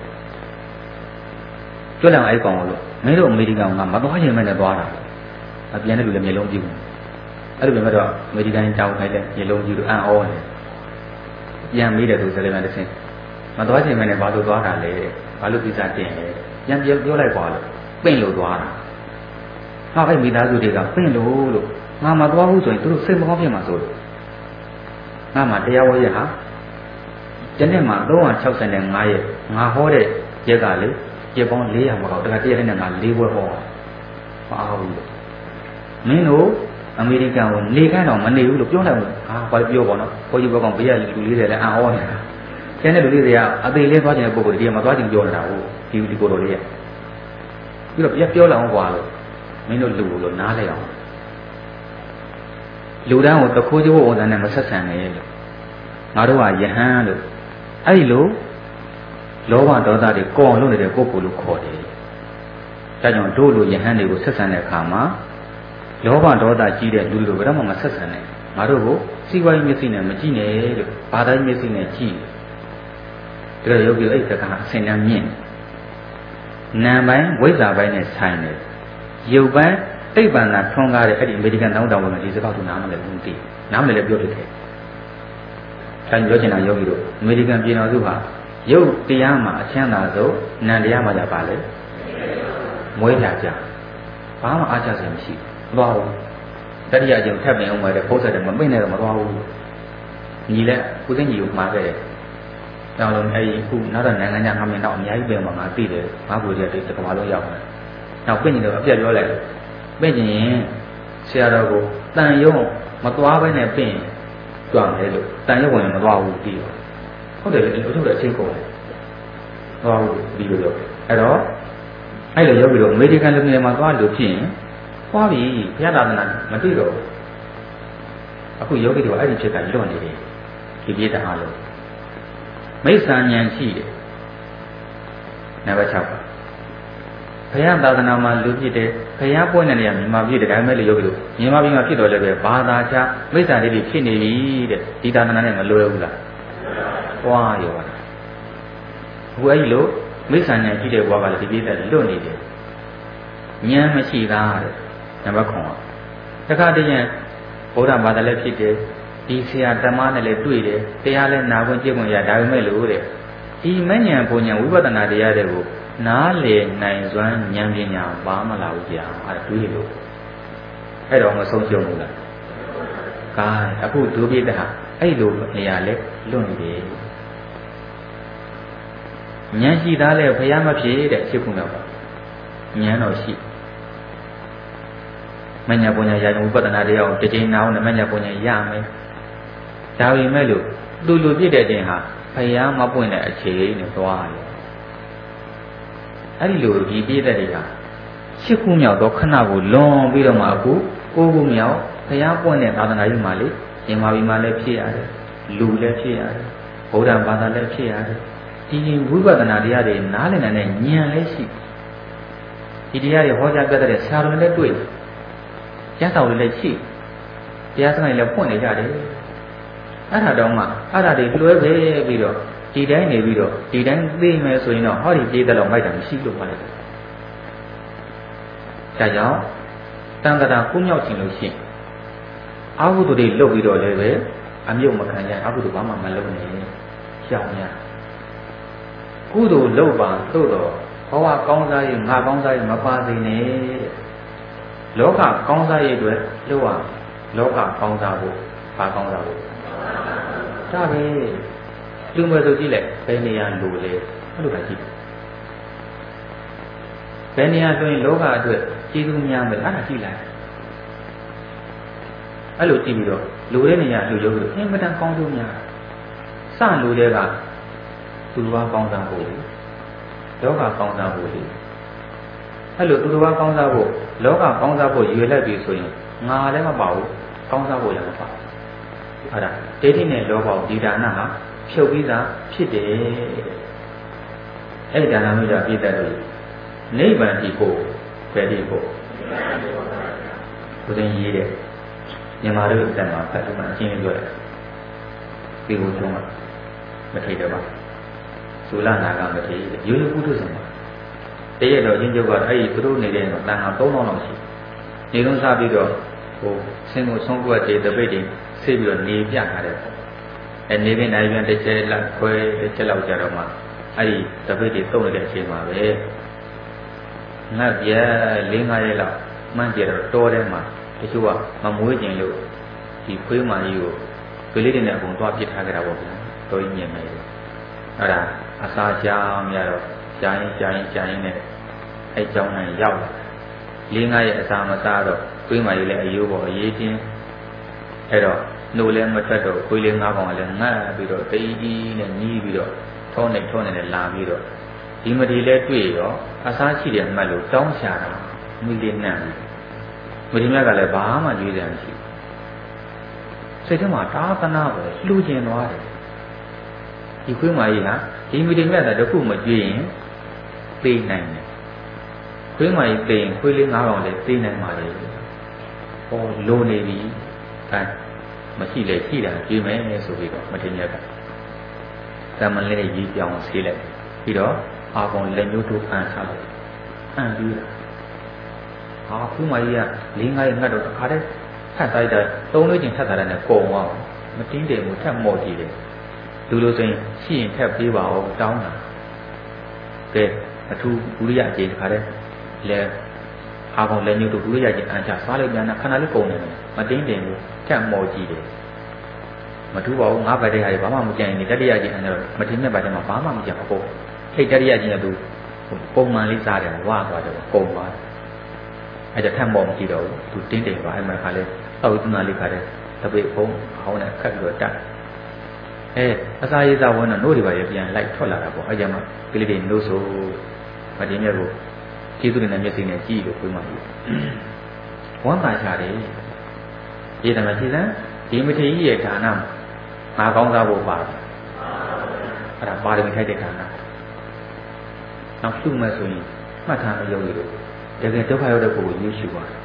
ပြောလိုက်အဲ့ကောင်လို့မင်းတို့အမေရိကန်ကမသွားရင်မနဲ့သွားတာအပြန်တဲ့လူလည်းမျက်လုံးကြည့်ဘူးအဲ့လိုပဲတော့အမေရိကန်တောင်းခိုင်းတဲ့မျက်လုံးကြည့်လို့အံ့ဩတယ်ပြန်မေးတယ်သူစကားမှတစ်ဆင့်မသွားချင်မနဲ့ဘာလို့သွားတာလဲဘာလို့ပြဿနာတင်လဲပြန်ပြောလိုက်ပါလို့ပင့်လို့သွားတာဟောအဲ့မိသားစုတွေကပင့်လို့ငါမသွားဘူးဆိုရင်သူတို့စိတ်မကောင်းဖြစ်မှာဆိုလို့ငါမှတရားဝဲရဟာတနေ့မှာ365ရက်ငါဟောတဲ့ရက်ကလေရက်ပေါင်း400မကောက်တခါတရက်နဲ့ငါ4ဘွဲဟောမအားဘူးမင်းတို့အမေရိကန်ကိုနေခိုင်းတော့မနေဘူးလို့ပြောလိုက်ဘူးဘာပြောပါတော့ကိုကြီးဘောကောင်ဘေးကလူလေးတွေလည်းအံ့ဩနေတာကျန်တဲ့လူလေးတွေကအသေးလေးသွားခြင်းတဲ့ပုံကိုဒီမှာသွားခြင်းပြောနေတာဟုတ်ဒီကိုတော်လေးရပြီးတော့ပြောလိုက်အောင်ကွာလို့မင်းတို့လူလို့နားလဲအောင်လူတန်းကိုတခိုးချိုးဝန်ထမ်းနဲ့မဆက်ဆံနဲ့လို့ငါတို့ကယဟန်လို့အဲ့လိုလောဘဒေါသတွေကောင်းလို့နေတဲ့ပုဂ္ဂိုလ်လို့ခေါ်တယ်ဒါကြောင့်တို့လိုယဟန်တွေကိုဆက်ဆံတဲ့အခါမှာလောဘဒေါသကြီးတဲ့လူတွေဘယ်တော့မှမဆက်ဆံနဲ့ငါတို့ကိုစီးပွားရေးမျက်စိနဲ့မကြည့်နဲ့လို့ဘာသာရေးမျက်စိနဲ့ကြည့်တယ်ဒါကြောင့်ယောဂီအဲ့ဒါကအစင်တန်းမြင့်နာမ်ပိုင်းဝိဇ္ဇာပိုင်းနဲ့ဆိုင်တယ်ရုပ်ပိုင်းတိတ်ပံသာထွန်းကားတဲ့အဲ့ဒီအမေရိကန်တောင်းတောင်းဝင်ဒီစကားကိုနားမလည်ဘူးသိနားမလည်လည်းပြောဖြစ်တယ်ဆိုင်ပြောချင်တာယောဂီတို့အမေရိကန်ပြည်တော်စုဟာရုပ်တရားမှာအချမ်းသာဆုံးနာမ်တရားမှာကြပါလေမွေးပြကြဘာမှအားကျစရာမရှိဘူးမသွားဘူးတတိယအကျုံထပ်ပင်အောင်မယ်တဲ့ပိုးဆက်တယ်မပိတ်နဲ့တော့မသွားဘူးညီလဲကိုသိညီကိုမှားခဲ့တယ်တောင်းလုံးအဲ့ဒီခုနောက်တော့နိုင်ငံခြားငါမင်းတော့အများကြီးပြင်မှာငါသိတယ်ငါကိုယ်တည်းတကဘာလုံးရောက်တယ်နောက်ပြင့်နေတော့အပြတ်ပြောလိုက်ပြင့်ရင်ဆရာတော်ကိုတန်ယုံမသွားဘဲနဲ့ပြင့်ကြွမယ်လို့တန်ယုံဝင်မသွားဘူးပြီးတော့ဟုတ်တယ်လေအထုတဲ့အချင်းကုန်တယ်သွားဘူးပြီးလို့ပြောအဲ့တော့အဲ့လိုရောက်ပြီးတော့အမေရိကန်လူငယ်မှာသွားလို့ဖြစ်ရင်သွားပြီဘုရားသာသနာမတွေ့တော့အခုယောဂီတို့အဲ့ဒီဖြစ်ကလွတ်နေတယ်ဒီပြေးတာအားလို့မိစ္ဆာဉာဏ်ရှိတယ်နံပါတ်6ပါဘုရားသာသနာမှာလူဖြစ်တယ်ဘုရားပွင့်တဲ့နေရာမြန်မာပြည်တတိုင်းမဲ့လို့ယောဂီတို့မြန်မာပြည်မှာဖြစ်တော်လည်းပဲဘာသာချမိစ္ဆာလေးတွေဖြစ်နေပြီတဲ့ဒီသာသနာနဲ့မလွယ်ဘူးလားသွားရောအခုအဲ့ဒီလိုမိစ္ဆာဉာဏ်ရှိတဲ့ဘဝကလည်းဒီပြေးတာလွတ်နေတယ်ဉာဏ်မရှိတာတဲ့နံပါတ်9ပါတခါတည်းရင်ဘုရားဘာသာလည်းဖြစ်တယ်ဒီဆရာဓမ္မနဲ့လည်းတွေ့တယ်တရားလည်းနာခွင့်ကြည့်ခွင့်ရဒါပေမဲ့လို့တဲ့ဒီမဉ္ဇဉ်ပုံဉ္ဇဉ်ဝိပဿနာတရားတွေကိုနားလေနိုင်စွမ်းဉာဏ်ပညာပါမလာဘူးကြာအဲ့တွေးလို့အဲ့တော့မဆုံးရှုံးဘူးလားကာအခုဒုပိတ္တဟာအဲ့လိုနေရာလဲလွတ်နေတယ်ဉာဏ်ရှိသားလဲဘုရားမဖြစ်တဲ့ဖြစ်ခုတော့ဉာဏ်တော်ရှိမဉ္ဇဉ်ပုံဉ္ဇဉ်ရရင်ဝိပဿနာတရားကိုတစ်ချိန်နာအောင်နဲ့မဉ္ဇဉ်ပုံဉ္ဇဉ်ရမယ်ဒါပေမဲ့လို့သူလူပြည့်တဲ့တင်ဟာဘုရားမပွင့်တဲ့အချိန်နဲ့သွားတယ်အဲ့ဒီလိုဒီပြည့်တဲ့တွေက၈ခုမြောက်တော့ခဏကိုလွန်ပြီးတော့မှအခု၉ခုမြောက်ဘုရားပွင့်တဲ့သာသနာ့ရေးမှာလေရှင်မာဘီမှာလည်းဖြစ်ရတယ်လူလည်းဖြစ်ရတယ်ဗုဒ္ဓဘာသာလည်းဖြစ်ရတယ်ဒီဝိပဿနာတရားတွေနားလည်နိုင်တဲ့ဉာဏ်လည်းရှိဒီတရားတွေဟောကြားပြတဲ့ဆရာတော်လည်းတွေ့တယ်ကျမ်းစာတွေလည်းရှိတရားစကားတွေလည်းဖွင့်နေကြတယ်အဲ့ဒါတော့မှအဲ့ဒါတွေလွှဲပဲပြီးတော့ဒီတိုင်းနေပြီးတော့ဒီတိုင်းသိမယ်ဆိုရင်တော့ဟောဒီပြေးတဲ့လောက်မိုက်တာမရှိလို့ပါလေဒါကြောင့်တန်ခါတာကုမြောက်ခြင်းလို့ရှိရင်အာဟုတုတွေလုတ်ပြီးတော့လည်းပဲအမြုပ်မခံရအာဟုတုဘာမှမလုပ်နဲ့ရှောင်ရကုသိုလ်လုပ်ပါသို့တော့ဘဝကောင်းစားရေးငါကောင်းစားရေးမပါစေနဲ့လောကကောင်းစားရေးအတွက်လုပ်ရလောကကောင်းစားဖို့ဘာကောင်းစားဖို့ဒါပဲလူမဲ့ဆိုကြည့်လိုက်ဘယ်နေရာလူလဲအဲ့လိုပဲကြည့်ဘယ်နေရာဆိုရင်လောကအတွက်ကျေးဇူးများမယ်အဲ့ဒါကြည့်လိုက်အဲ့လိုကြည့်ပြီးတော့လူတဲ့နေရာလူရုပ်လို့အင်မတန်ကောင်းဆုံးများစလူတဲ့ကသူတော်ကောင်းစားဖို့လောကကောင်းစားဖို့အဲ့လိုသူတော်ကောင်းစားဖို့လောကကောင်းစားဖို့ရွေလိုက်ပြီဆိုရင်ငါလည်းမပါဘူးကောင်းစားဖို့လည်းမပါဘူးအဲ့ဒါဒိဋ္ဌိနဲ့လောဘကိုဒီဒါနဟာဖြုတ်ပြီးသားဖြစ်တယ်အဲ့ဒီဒါနမျိုးကြပြည့်တဲ့လို့နိဗ္ဗာန်ဒီဖို့ပဲဒီဖို့ဘုရင်ရေးတဲ့မြန်မာတို့အတန်မှာဖတ်လို့မှအချင်းချင်းပြောတယ်ဒီကိုကျုံးမှာမထိတော့ပါသုလနာကမထိရိုးရိုးပုထုဇဉ်ပါတရက်တော့ချင်းကျုပ်ကအဲ့ဒီသူတို့နေတဲ့တော့တန်ခါ3000လောက်ရှိနေလုံးစားပြီးတော့ဟိုဆင်းကိုဆုံးကွက်တွေတပိတ်တွေဆေးပြီးတော့နေပြထားတယ်အဲနေပြီးနိုင်ပြန်တစ်ချက်လောက်ခွဲတစ်ချက်လောက်ကြတော့မှအဲ့ဒီတပိတ်တွေတုံးနေတဲ့အချိန်မှာပဲငတ်ပြ4-5ရက်လောက်မှန်းကြတော့တောထဲမှာတချို့ကမမွေးခြင်းလို့ဒီခွေးမာကြီးကိုကလေးတွေနဲ့အကုန်သွားပစ်ထားကြတာပေါ့ဗျာတော်ကြီးမြင်မယ်အဲ့ဒါအစာကြာမြတော့ကြာရင်နဲ့အဲ့ကြောင်းနဲ့ရောက်လာ4-5ရက်အစာမစားတော့ခွေးမာကြီးလည်းအယိုးပေါ်အရေးချင်းအဲ့တော့နှိုလည်းမထွက်တော့ခွေးလေး5ကောင်ကလည်းငတ်ပြီးတော့တိးနဲ့ညီးပြီးတော့ထောနေလာပြီးတော့ဒီမဒီလဲတွေ့ရောအစားရှိတယ်မှတ်လို့တောင်းရှာတာမိလေးနံ့မဒီမြတ်ကလည်းဘာမှကြွေးတယ်မရှိစိတ်ထဲမှာတာသနာပဲလှူကျင်သွားတယ်ဒီခွေးမကြီးဟာဒီမဒီမြတ်ကတခုမကြွေးရင်သိနိုင်တယ်ခွေးမကြီးသိရင်ခွေးလေး9ကောင်လည်းသိနိုင်ပါလေဟောလိုနေပြီအဲမရှိလေရှိတာကြွေးမယ်ဆိုပြီးတော့မဒီမြတ်ကသမန်လေးရေးပြောင်းဆေးလိုက်ပြီးတော့အာကောင်လက်ညှိုးတို့အန်ထားလိုက်အန်ပြီးဟာခုမကြီးက4-5ရက်ငတ်တော့တခါတည်းထပ်တိုက်တယ်3လို့ချင်းထပ်ထားတယ်နဲ့ကုံသွားမတင်းတယ်ဘူးထပ်မော့ကြည့်တယ်လူလိုဆိုရင်ရှိရင်ထပ်ပေးပါဦးတောင်းတာကဲအထူးဘုရိယအကျေတခါတည်းလဲအာကောင်လက်ညှိုးတို့ဘုရိယအကျေအန်ချစားလိုက်ပြန်တာခဏလေးကုံနေတယ်မတင်းတယ်ဘူးထပ်မော့ကြည့်တယ်မထူးပါဘူးငါးပတ်တဲ့ဟာတွေဘာမှမကြံရင်တတိယချင်းအန်တော့မတင်းမြတ်ပတ်တဲ့မှာဘာမှမကြံအကုန်ထိတ်တရိယချင်းကသူပုံမှန်လေးစားတယ်ဝါသွားတယ်ပုံသွားတယ်အဲ့ဒါထပ်မော်မကြည့်တော့ဘူးသူတင်းတယ်ပါအဲ့မှာခါလဲအောက်သနာလေးခါတဲ့တပိတ်ဖုံးဟောင်းနဲ့ခတ်ပြီးတော့တက်အစာရေးစားဝန်းတော့နို့တွေပါရပြန်လိုက်ထွက်လာတာပေါ့အဲ့ကြမှာကလေးတွေနို့ဆိုမတင်းမြတ်ကိုကျေးဇူးနဲ့မျက်စိနဲ့ကြည့်လို့ပြောမှပြီဝမ်းသာချတယ်ဒီတမန်စီစံဒီမထေကြီးရဲ့ဌာနမှာငါကောင်းစားဖို့ပါတယ်အဲ့ဒါပါရမီထိုက်တဲ့ဌာနနောက်ရှုမှဆိုရင်မှတ်ထားမရုပ်ရည်လို့တကယ်ဒုက္ခရောက်တဲ့ပုဂ္ဂိုလ်ရေးရှုပါတယ်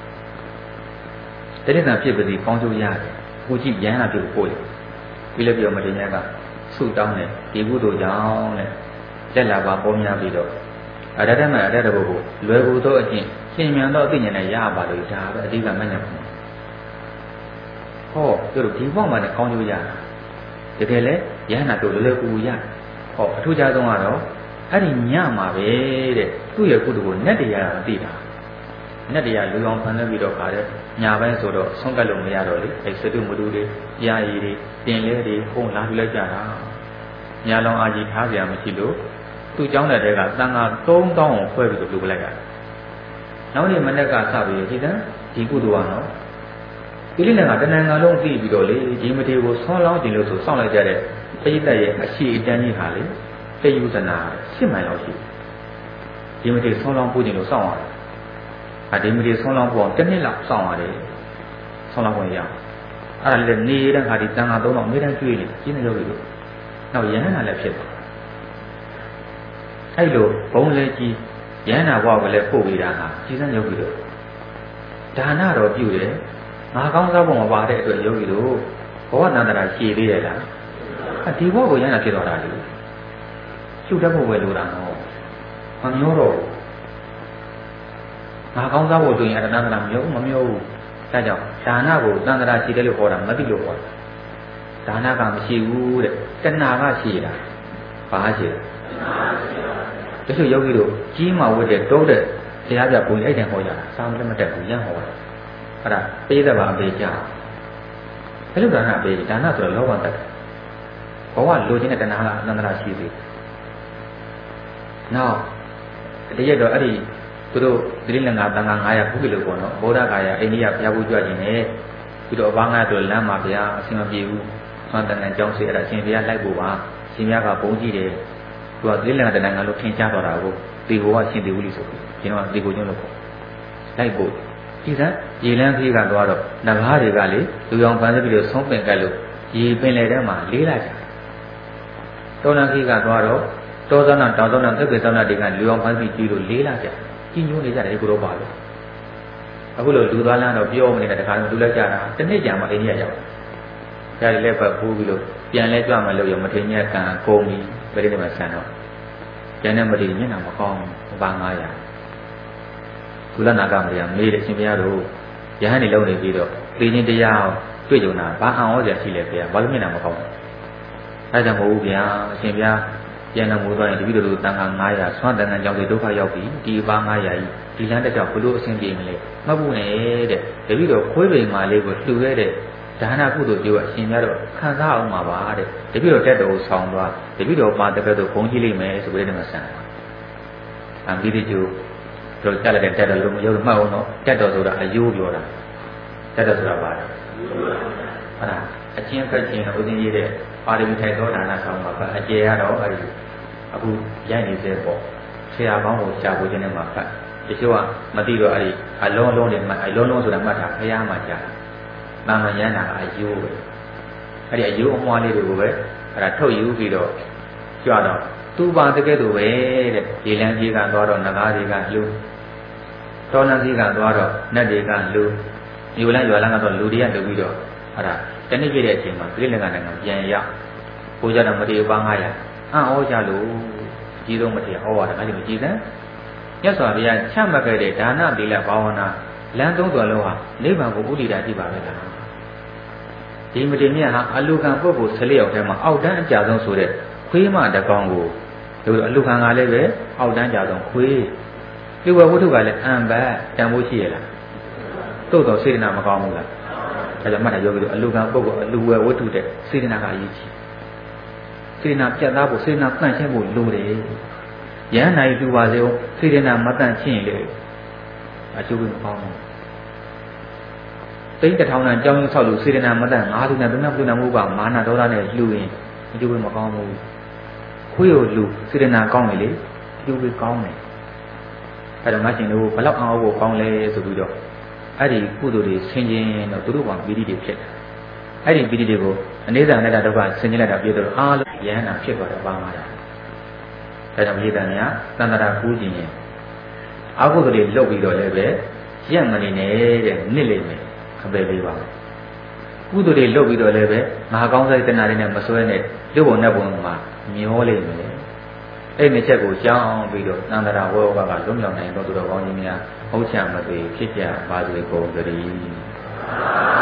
တတိယဖြစ်ပါစေကောင်းကျိုးရတယ်ကိုကြည့်ရဟန္တာပြုပို့ရပြီးလည်းပြောမတင်ညာကဆုတောင်းတယ်ဒီကုသိုလ်ကြောင့်တဲ့လက်လာပါပေါ်များပြီးတော့အရတ္တမအရတ္တဘုကိုလွယ်ကူသောအကျင့်ရှင်မြန်သောအသိဉာဏ်နဲ့ရပါလို့ဒါပဲအဓိကမှတ်ညာပါဟောတို့ဒီဘောမှာလည်းကောင်းကျိုးရတကယ်လဲရဟန္တာပြုလွယ်ကူရဟောအထူးခြားဆုံးကတော့အဲ့ဒီညမှာပဲတဲ့သူ့ရဲ့ကုသိုလ်ကိုနတ်တရားမသိတာနတ်တရားလူအောင်ဖန်ပြီးတော့ခါတဲ့ညာပိုင်းဆိုတော့ဆုံးကတ်လို့မရတော့လေအဲ့စတုမတူတွေရာရည်တွေတင်လဲတွေပုံလာပြလိုက်ကြတာညာလောင်အာကြီးထားကြရမရှိလို့သူ့เจ้าတဲ့တဲကတန်ခါ3000ကိုခွဲပြီးတော့လူပလိုက်တာနောက်နေ့မနေ့ကစပြီးဒီတန်းဒီကုသိုလ်ကတော့ဒီလိနဲ့ကတဏ္ဍာလုံးသိပြီးတော့လေဒီမထေကိုဆွမ်းလောင်းခြင်းလို့ဆိုစောင့်လိုက်ကြတဲ့ပရိသတ်ရဲ့အရှိအတန်းကြီးဟာလေတေယုဇနာ10မိုင်လောက်ရှိဒီမထေဆွမ်းလောင်းပို့ခြင်းလို့စောင့်ရတယ်ဒီမထေဆွမ်းလောင်းပို့အောင်တစ်နှစ်လောက်စောင့်ရတယ်ဆွမ်းလောင်းပို့ရအောင်အဲ့ဒါလည်းနေတဲ့ခါဒီတန်ခါ3000အမြဲတမ်းကျွေးနေကျင်းနေလို့လို့နောက်ရဟန္တာလည်းဖြစ်သွားအဲ့လိုဘုံလေကြီးရဟန္တာဘဝကိုလည်းပို့ပေးတာဟာကြီးစံယောဂီတို့ဒါနတော်ပြုတယ်ငါကောင်းစားဖို့မပါတဲ့အတွက်ယောဂီတို့ဘဝနန္တရာရှည်သေးတယ်လားဒီဘဝကိုရဟန္တာဖြစ်သွားတာလေရှုတတ်ဖို့ပဲလိုတာနော်မမျောတော့ငါကောင်းစားဖို့ဆိုရင်အတ္တနာမမျောဘူးဒါကြောင့်ဒါနကိုတန်ត្រာရှိတယ်လို့ခေါ်တာမသိလို့ခေါ်တာဒါနကမရှိဘူးတဲ့တဏှာကရှိတာဘာရှိလဲတချို့ယောဂီတို့ကြီးမှဝတ်တဲ့တိုးတဲ့တရားပြဘုံအဲ့တန်ဟောကြတာစာမတက်မတက်ဘူးရမ်းဟောတာအဲ့ဒါပေးတဲ့ပါအပေးကြအဲ့လိုဒါနပေးဒါနဆိုတော့လောဘတက်ဘဝလိုချင်တဲ့တဏှာကအတ္တနာရှိသေးနောက်တရက်တော့အဲ့ဒီသူတို့တိရိလင်္ကာတန်ခါ900ခုကလေးပေါ့နော်ဗုဒ္ဓဂါယာအိန္ဒိယဘုရားဘူးကြွခြင်းနဲ့ပြီးတော့အဘာငါတို့လမ်းမှာဘုရားအဆင်မပြေဘူးဆွမ်းတန်တန်ကြောင်းစေအဲ့ဒါရှင်ဘုရားလိုက်ဖို့ပါရှင်ဘုရားကဘုန်းကြီးတယ်သူကတိရိလင်္ကာတန်ခါလို့ထင်ရှားတော်တာကိုတေကိုကရှင်တေဝုလိဆိုပြီးကျွန်တော်တေကိုကျွန်းလို့ပေါ့လိုက်ဖို့ဒီကရေလန်းဖေးကသွားတော့နဂါးတွေကလေလူရောင်ပန်းပြီးတော့ဆုံးပင်ကက်လို့ရေပင်လေထဲမှာလေးလာကြတောနခေးကသွားတော့တောသောနာတောင်သောနာသက်ပေသောနာတွေကလူရောင်ပန်းပြီးကြည့်လို့လေးလာကြကြီးညိုးနေကြတယ်ကိုတော့ပါလို့အခုလိုလူသွားလမ်းတော့ပြောမနေတဲ့တခါတော့လူလက်ကြတာတစ်နှစ်ကြာမှအိန္ဒိယရောက်ကြတယ်လက်ပတ်ပိုးပြီးလို့ပြန်လဲကြွမှလို့ရမထင်ညက်ကံကုန်ပြီပြိတ္တိမဆန်တော့ကျန်တဲ့မတိညနာမကောင်းဘာ900ကုလနာကမရိယာမေးတယ်ရှင်ဘုရားတို့ယဟန်နေလုံးနေပြီးတော့သိချင်းတရားတွေ့ကြုံတာဘာအံ့ဩစရာရှိလဲဘုရားဘာလို့မျက်နှာမကောင်းလဲအဲဒါကြောင့်မဟုတ်ဘူးဗျာအရှင်ဘုရားပြန်တော်မူသွားရင်တပည့်တော်တန်ခါ900ဆွမ်းတန်ခါကြောင့်ဒီဒုက္ခရောက်ပြီဒီအပါ900ကြီးဒီလမ်းတက်တော့ဘလို့အဆင်ပြေမလဲမဟုတ်ဘူးနဲ့တဲ့တပည့်တော်ခွေးပိန်မာလေးကိုလှူခဲ့တဲ့ဒါနကုသိုလ်ပြုအရှင်များတော့ခံစားအောင်ပါပါတဲ့တပည့်တော်တက်တော်ကိုဆောင်းသွားတပည့်တော်ပါတပည့်တော်ဘုန်းကြီးလိမ့်မယ်ဆိုပြီးတော့ဆန်အမိတိကျိုးတို့ကြားလိုက်တဲ့တက်တော်လို့မရုပ်မှတ်အောင်တော့တက်တော်ဆိုတာအယိုးပြောတာတက်တော်ဆိုတာပါဟုတ်လားအချင်းဖက်ချင်းတော့ဦးသိရတဲ့ပါရမီထိုက်သောဒါနဆောင်မှာအကျေကတော့အဲဒီအခုရိုက်နေသေးပေါ့ဆရာကောင်းကိုကြာဖို့ခြင်းနဲ့မှာဖတ်တချို့ကမသိတော့အဲဒီအလုံးလုံးနဲ့အလုံးလုံးဆိုတာမှတ်တာဖះမှာကြာတာမန်ရန်တာအယိုးပဲအဲဒီအယိုးအမွှားလေးတွေကိုပဲအဲဒါထုတ်ယူပြီးတော့ကြွတော့သူ့ပါတကယ်တော့ပဲတဲ့ရေလန်းကြီးကသွားတော့နဂါးတွေကလှူတောနကြီးကသွားတော့နတ်တွေကလှူယူလန်းရွာလန်းကတော့လူတွေကလှူပြီးတော့အဲဒါတနေ့ပြည့်တဲ့အချိန်မှာပြိလင်္ကာနိုင်ငံပြန်ရောက်ဘိုးကြတော့မတေပါ900အံ့ဩကြလို့ကြီးဆုံးမတေဟောတာဒါကြောင့်မကြည်စမ်းမြတ်စွာဘုရားချမှတ်ခဲ့တဲ့ဒါနသီလဘာဝနာလမ်းသုံးတော်လုံးဟာနိဗ္ဗာန်ကိုဥဒိတာကြည့်ပါပဲလားဒီမတေမြတ်ဟာအလူခံပုဂ္ဂိုလ်16ယောက်ထဲမှာအောက်တန်းအကြဆုံးဆိုတဲ့ခွေးမတကောင်ကိုဒီအလူခံကလည်းပဲအောက်တန်းကြဆုံးခွေးဒီဝဝတ္ထုကလည်းအံဘတ်တန်ဖိုးရှိရလားတို့တော့စေတနာမကောင်းဘူးလားဒါကြောင့်မှတ်တယ်ယောဂီတို့အလူခံပုဂ္ဂိုလ်အလူဝဲဝတ္ထုတဲ့စေတနာကအရေးကြီးစေတနာပြတ်သားဖို့စေတနာတန့်ရှင်းဖို့လိုတယ်ယဟန်နိုင်လူပါစေအောင်စေတနာမတန့်ရှင်းလေအကျိုးမကောင်းဘူးတိတ်တထောင်နဲ့ကြောင်းရင်းဆောက်လို့စေတနာမတန့်ငါးသူနဲ့ဘယ်နှပြုနာမှုပါမာနဒေါသနဲ့လှူရင်အကျိုးမကောင်းဘူးခွေးကိုလှူစေတနာကောင်းတယ်လေအကျိုးပဲကောင်းတယ်အဲ့တော့ငါရှင်တို့ဘလောက်အောင်ဖို့ကောင်းလဲဆိုပြီးတော့အဲ့ဒီကုသိုလ်တွေဆင်ခြင်တော့သူတို့ကပီတိတွေဖြစ်တယ်အဲ့ဒီပီတိတွေကိုအနေစာနဲ့ဒုက္ခဆင်ခြင်လိုက်တာပြည့်တော့အားလုံးယဟန္တာဖြစ်သွားတယ်ပါမှာတာဒါကြောင့်မြေတန်များသန္တရာကူးခြင်းရင်အာဟုတွေလုတ်ပြီးတော့လည်းပဲရက်မနေနဲ့တဲ့နစ်လိမ့်မယ်အပယ်လေးပါကုသိုလ်တွေလုတ်ပြီးတော့လည်းပဲမဟာကောင်းစားတဏှာတွေနဲ့မစွဲနဲ့လူဘုံနဲ့ဘုံမှာမျောလိမ့်မယ်အဲ့ဒီချက်ကိုကြောင်းပြီးတော့သန္တရာဝေဝကလွတ်မြောက်နိုင်တော့သူတော်ကောင်းကြီးများဟုတ်ချမသွေဖြစ်ကြပါစေကုန်သတည်း